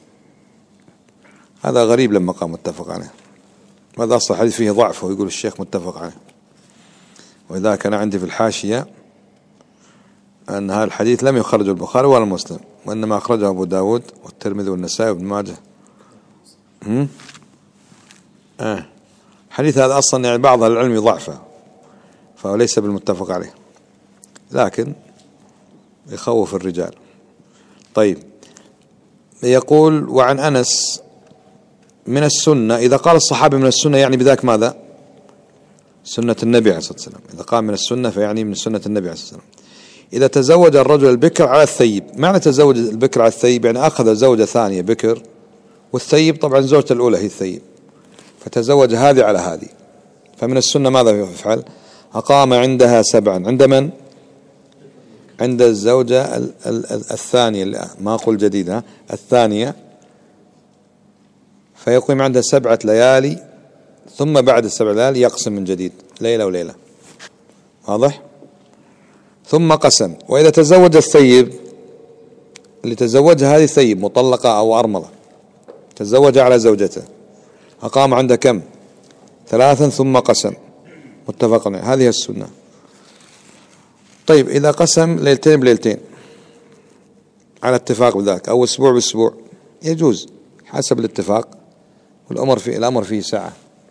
هذا غريب لما قام متفق عليه، هذا أصل الحديث فيه ضعف ويقول الشيخ متفق عليه. وإذا كان عندي في الحاشية أن هذا الحديث لم يخرجه البخاري ولا مسلم، وإنما أخرجه أبو داود والترمذي والنسائي وابن ماجه. آه. الحديث هذا أصلا يعني بعض العلم يضعفه، فهو ليس بالمتفق عليه، لكن يخوف الرجال. طيب، يقول وعن أنس من السنة، إذا قال الصحابي من السنة يعني بذاك ماذا؟ سنة النبي عليه الصلاة والسلام. إذا قال من السنة فيعني من سنة النبي عليه الصلاة والسلام. إذا تزوج الرجل البكر على الثيب، معنى تزوج البكر على الثيب يعني أخذ زوجة ثانية بكر، والثيب طبعا زوجته الأولى هي الثيب، فتزوج هذه على هذه، فمن السنة ماذا يفعل؟ أقام عندها سبعا. عند من؟ عند الزوجة الثانية، ما أقول جديدة، الثانية، فيقيم عندها سبعة ليالي، ثم بعد السبع ليالي يقسم من جديد ليلة وليلة. واضح؟ ثم قسم. وإذا تزوج الثيب، اللي تزوجها هذه ثيب مطلقة أو أرملة، تزوج على زوجته، أقام عند كم؟ ثلاثا ثم قسم، متفق عليه. هذه السنة. طيب، إذا قسم ليلتين بليلتين على اتفاق بذلك، أو أسبوع بأسبوع، يجوز حسب الاتفاق، والأمر فيه الأمر فيه ساعة.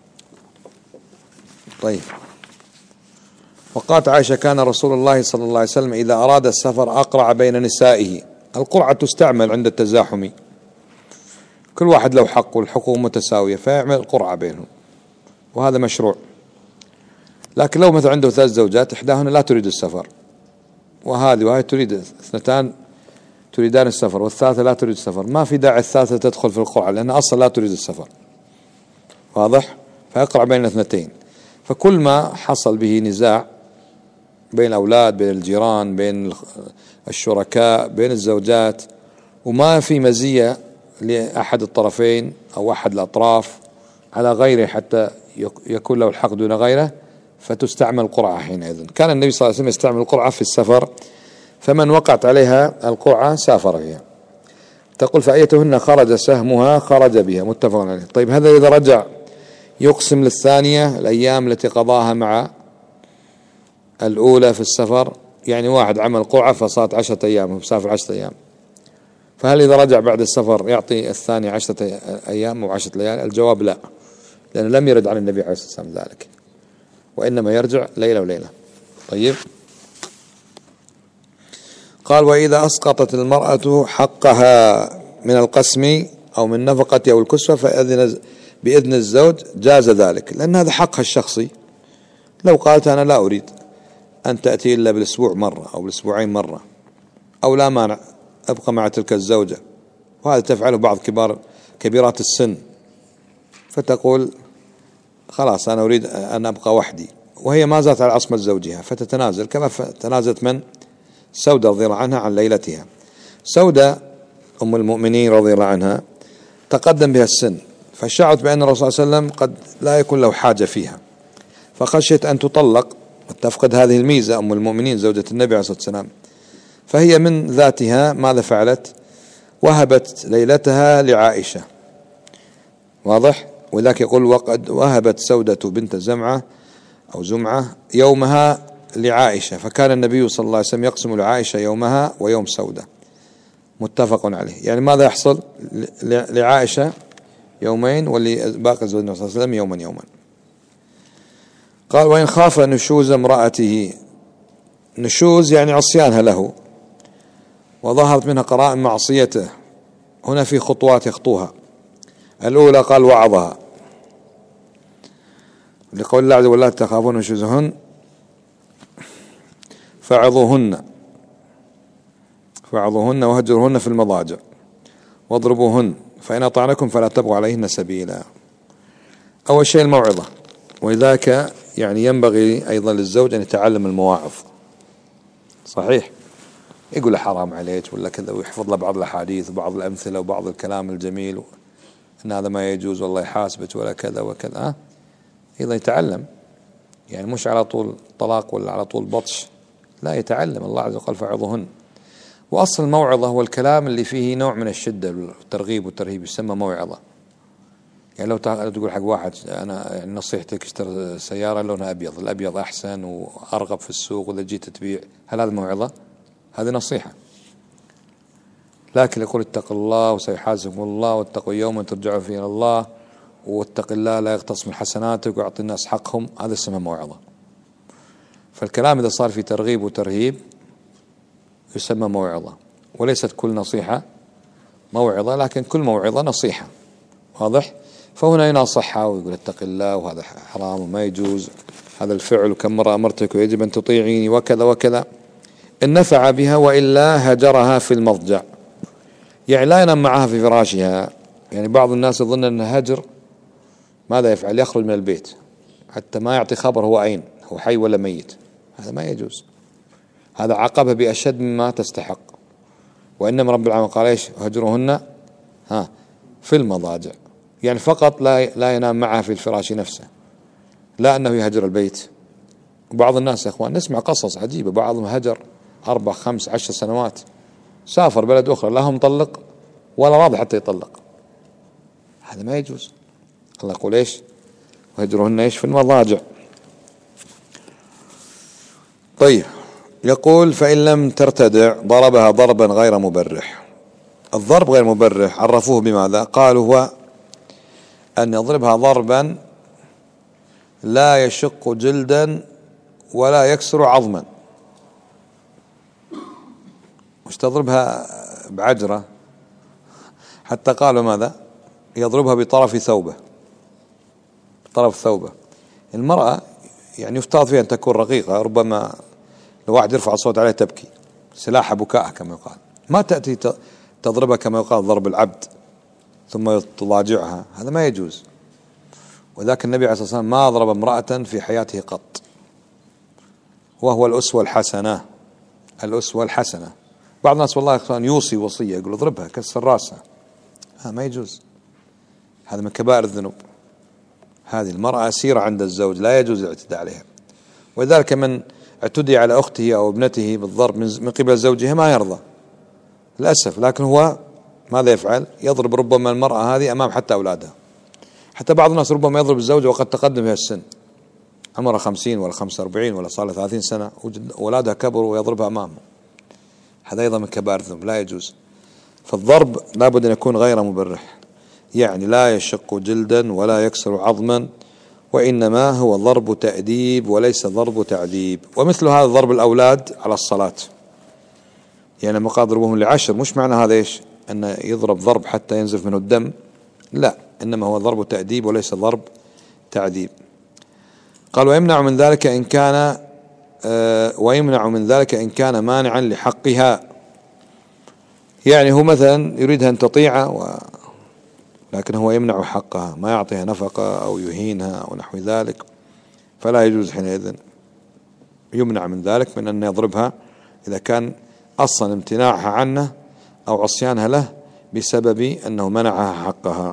طيب، وقالت عائشة كان رسول الله صلى الله عليه وسلم إذا أراد السفر أقرع بين نسائه. القرعة تستعمل عند التزاحم، كل واحد له حق والحقوق متساوية، فيعمل قرعة بينهم، وهذا مشروع. لكن لو مثلا عنده ثلاث زوجات، إحداهن لا تريد السفر، وهذه وهي تريد، اثنتان تريدان السفر والثالثة لا تريد السفر، ما في داعي الثالثة تدخل في القرعة لأنها أصلا لا تريد السفر. واضح؟ فيقرع بين الاثنتين. فكل ما حصل به نزاع بين الأولاد، بين الجيران، بين الشركاء، بين الزوجات، وما في مزية لأحد الطرفين أو أحد الأطراف على غيره حتى يكون له الحق دون غيره، فتستعمل القرعة حينئذ. كان النبي صلى الله عليه وسلم يستعمل القرعة في السفر، فمن وقعت عليها القرعة سافر فيها. تقول فأيتهن خرج سهمها خرج بها، متفق عليه. طيب، هذا إذا رجع يقسم للثانية الأيام التي قضاها مع الأولى في السفر، يعني واحد عمل قرعة فصارت عشرة أيام ومسافر عشرة أيام، فهل إذا رجع بعد السفر يعطي الثاني عشرة أيام أو عشرة ليالي؟ الجواب لا، لأنه لم يرد عن النبي عليه الصلاة والسلام ذلك، وإنما يرجع ليلة وليلة. طيب، قال وإذا أسقطت المرأة حقها من القسم أو من نفقة أو الكسوة فإذن بإذن الزوج جاز ذلك، لأن هذا حقها الشخصي. لو قالت أنا لا أريد أن تأتي إلا بالأسبوع مرة أو بالأسبوعين مرة، أو لا مانع أبقى مع تلك الزوجة، وهذا تفعله بعض كبار كبيرات السن، فتقول خلاص أنا أريد أن أبقى وحدي، وهي ما زالت على عصمة زوجها، فتتنازل كما تنازلت من سودة رضي الله عنها عن ليلتها. سودة أم المؤمنين رضي الله عنها تقدم بها السن، فشعرت بأن الرسول صلى الله عليه وسلم قد لا يكون له حاجة فيها، فخشيت أن تطلق وتفقد هذه الميزة. أم المؤمنين زوجة النبي عليه الصلاة والسلام، فهي من ذاتها ماذا فعلت؟ وهبت ليلتها لعائشة. واضح؟ وذاك يقول وقد وهبت سودة بنت زمعة أو زمعة يومها لعائشة، فكان النبي صلى الله عليه وسلم يقسم لعائشة يومها ويوم سودة، متفق عليه. يعني ماذا يحصل؟ لعائشة يومين ولباقي زوجنا صلى الله عليه وسلم يوما يوما. قال وإن خاف نشوز امرأته، نشوز يعني عصيانها له وظهرت منها قرائن معصيته، هنا في خطوات يخطوها. الأولى قال وعظها، لقول الله عز وجل لا تخافون نشوزهن فعظوهن فعظوهن وهجرهن في المضاجع واضربوهن فإن أطعنكم فلا تبغوا عليهن سبيلا. أول شيء الموعظة، ولذلك يعني ينبغي أيضا للزوج أن يتعلم المواعظ. صحيح يقول له حرام عليك ولا كذا، ويحفظ له بعض الأحاديث وبعض الأمثلة وبعض الكلام الجميل، إن هذا ما يجوز والله يحاسبك ولا كذا وكذا. أيضا يتعلم يعني مش على طول طلاق ولا على طول بطش، لا، يتعلم. الله عز وجل فعظهن. وأصل الموعظة هو الكلام اللي فيه نوع من الشدة والترغيب والترهيب، يسمى موعظة. يعني لو تقول حق واحد أنا يعني نصيحتك اشتري سيارة لونها أبيض، الأبيض أحسن وأرغب في السوق وإذا جيت تبيع، هل هذا موعظة؟ هذه نصيحة. لكن يقول اتق الله وسيحاسبكم الله واتقوا يوما ترجعوا فيه إلى الله واتق الله لا يغتص من حسناتك ويعطي الناس حقهم، هذا اسمه موعظة. فالكلام إذا صار في ترغيب وترهيب يسمى موعظة، وليست كل نصيحة موعظة، لكن كل موعظة نصيحة. واضح؟ فهنا يناصحها ويقول اتق الله وهذا حرام وما يجوز، هذا الفعل كم مرة أمرتك ويجب أن تطيعيني وكذا وكذا، إن نفع بها، وإلا هجرها في المضجع. يعني لا ينام معها في فراشها. يعني بعض الناس يظن أن الهجر ماذا يفعل؟ يخرج من البيت حتى ما يعطي خبر هو أين، هو حي ولا ميت. هذا ما يجوز، هذا عاقبها بأشد مما تستحق. وإنما رب العالمين قال إيش؟ هجرهن ها في المضاجع، يعني فقط لا لا ينام معها في الفراش نفسه، لا أنه يهجر البيت. وبعض الناس يا إخوان نسمع قصص عجيبة، بعضهم هجر أربع خمس عشر سنوات، سافر بلد أخرى لا هو مطلق ولا راضي حتى يطلق. هذا ما يجوز. الله يقول إيش؟ وهجرهن إيش؟ في المضاجع. طيب، يقول فإن لم ترتدع ضربها ضربا غير مبرح. الضرب غير مبرح عرفوه بماذا؟ قالوا هو أن يضربها ضربا لا يشق جلدا ولا يكسر عظما. مش تضربها بعجرة، حتى قالوا ماذا؟ يضربها بطرف ثوبه، طرف ثوبه. المرأة يعني يفترض فيها أن تكون رقيقة، ربما لو واحد يرفع الصوت عليه تبكي، سلاح بكاء كما يقال. ما تأتي تضربها كما يقال ضرب العبد ثم تضاجعها، هذا ما يجوز. وذاك النبي عليه الصلاة والسلام ما ضرب امرأة في حياته قط، وهو الأسوة الحسنة. الأسوة الحسنة. بعض الناس والله يخوان يوصي وصية يقول اضربها كسر راسها، هذا ما يجوز، هذا من كبائر الذنوب. هذه المرأة أسيرة عند الزوج، لا يجوز الاعتداء عليها. وذلك من اعتدي على أخته أو ابنته بالضرب من قبل زوجها ما يرضى للأسف، لكن هو ماذا يفعل؟ يضرب ربما المرأة هذه أمام حتى أولادها. حتى بعض الناس ربما يضرب الزوجة وقد تقدم بها السن، عمرها خمسين ولا خمسة وأربعين ولا صار لها ثلاثين سنة، أولادها كبروا ويضربها أمامه. هذا أيضا من كبائر الذنوب، لا يجوز. فالضرب لابد أن يكون غير مبرح، يعني لا يشق جلدا ولا يكسر عظما، وإنما هو ضرب تأديب وليس ضرب تعذيب. ومثل هذا ضرب الأولاد على الصلاة، يعني لما قال ضربهم لعشر، مش معنى هذا إيش؟ أن يضرب ضرب حتى ينزف منه الدم، لا، إنما هو ضرب تأديب وليس ضرب تعذيب. قال ويمنع من ذلك إن كان آه ويمنع من ذلك إن كان مانعا لحقها. يعني هو مثلا يريدها أن تطيعه و... لكن هو يمنع حقها، ما يعطيها نفقة أو يهينها أو نحو ذلك، فلا يجوز حينئذ، يمنع من ذلك من أن يضربها إذا كان أصلا امتناعها عنه أو عصيانها له بسبب أنه منعها حقها.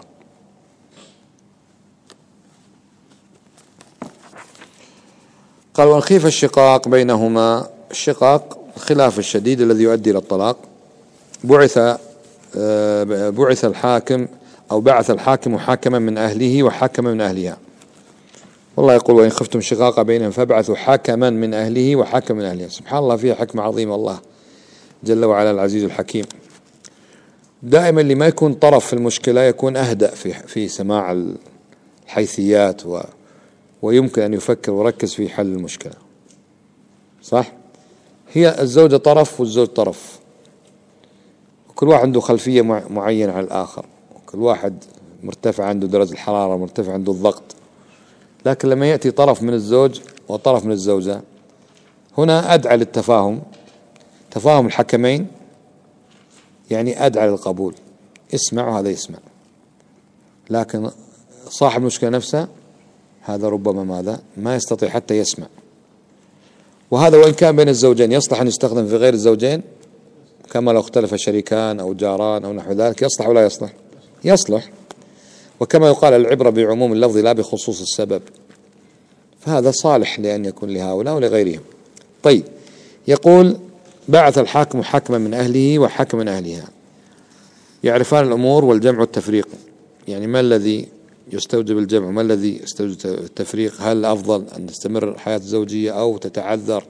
قال وإن خيف الشقاق بينهما، الشقاق الخلاف الشديد الذي يؤدي إلى الطلاق، بعث بعث الحاكم أو بعث الحاكم حاكما من أهله وحاكما من أهلها. والله يقول وإن خفتم شقاق بينهم فابعثوا حاكما من أهله وحاكما من أهلها. سبحان الله، فيها حكمة عظيمة، الله جل وعلا العزيز الحكيم. دائما اللي ما يكون طرف في المشكلة يكون أهدأ في في سماع الحيثيات و ويمكن أن يفكر ويركز في حل المشكلة. صح؟ هي الزوجة طرف والزوج طرف، وكل واحد عنده خلفية معينة على الآخر، وكل واحد مرتفع عنده درجة الحرارة، مرتفع عنده الضغط. لكن لما يأتي طرف من الزوج وطرف من الزوجة، هنا أدعى للتفاهم، تفاهم الحكمين، يعني أدعى للقبول، اسمع وهذا يسمع. لكن صاحب المشكلة نفسه هذا ربما ماذا ما يستطيع حتى يسمع. وهذا وإن كان بين الزوجين يصلح أن يستخدم في غير الزوجين، كما لو اختلف شريكان أو جاران أو نحو ذلك، يصلح ولا يصلح؟ يصلح. وكما يقال العبرة بعموم اللفظ لا بخصوص السبب، فهذا صالح لأن يكون لهؤلاء ولغيرهم. طيب، يقول بعث الحاكم حكما من أهله وحكما من أهلها يعرفان الأمور والجمع والتفريق، يعني ما الذي يستوجب الجمع وما الذي يستوجب التفريق؟ هل الأفضل أن تستمر الحياة الزوجية أو تتعذر؟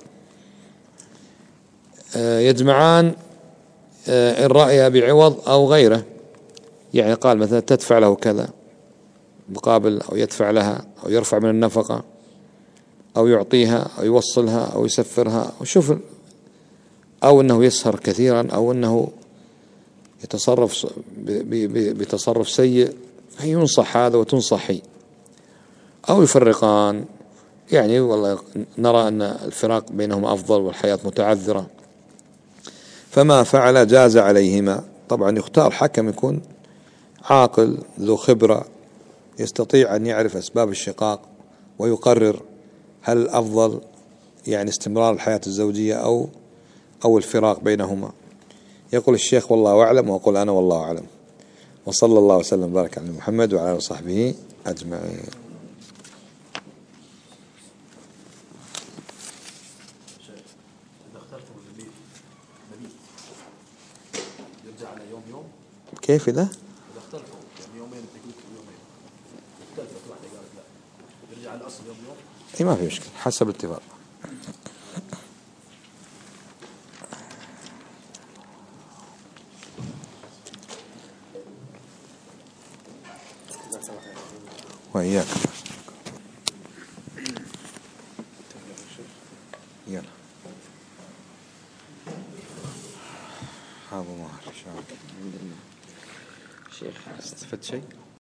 يجمعان إن رأي بعوض أو غيره، يعني قال مثلا تدفع له كذا مقابل، أو يدفع لها، أو يرفع من النفقة، أو يعطيها، أو يوصلها، أو يسفرها، وشوف، أو أنه يسهر كثيرا، أو أنه يتصرف بتصرف سيء، فينصح هذا وتنصح هي، أو يفرقان، يعني والله نرى أن الفراق بينهما أفضل والحياة متعذرة، فما فعل جاز عليهما. طبعا يختار حكم يكون عاقل ذو خبرة يستطيع أن يعرف أسباب الشقاق ويقرر هل الأفضل يعني استمرار الحياة الزوجية أو أو الفراق بينهما. يقول الشيخ والله أعلم، وأقول أنا والله أعلم، وصلى الله وسلم وبارك على محمد وعلى آله وصحبه أجمعين. كيف إذا؟ إذا اختلفوا يعني يومين بتقول يومين اختلفت، واحدة قالت لا يرجع الأصل يوم يوم. إيه ما في مشكلة، حسب الاتفاق. وإياك. يلا هذا مهر. شيخ استفدت شيء؟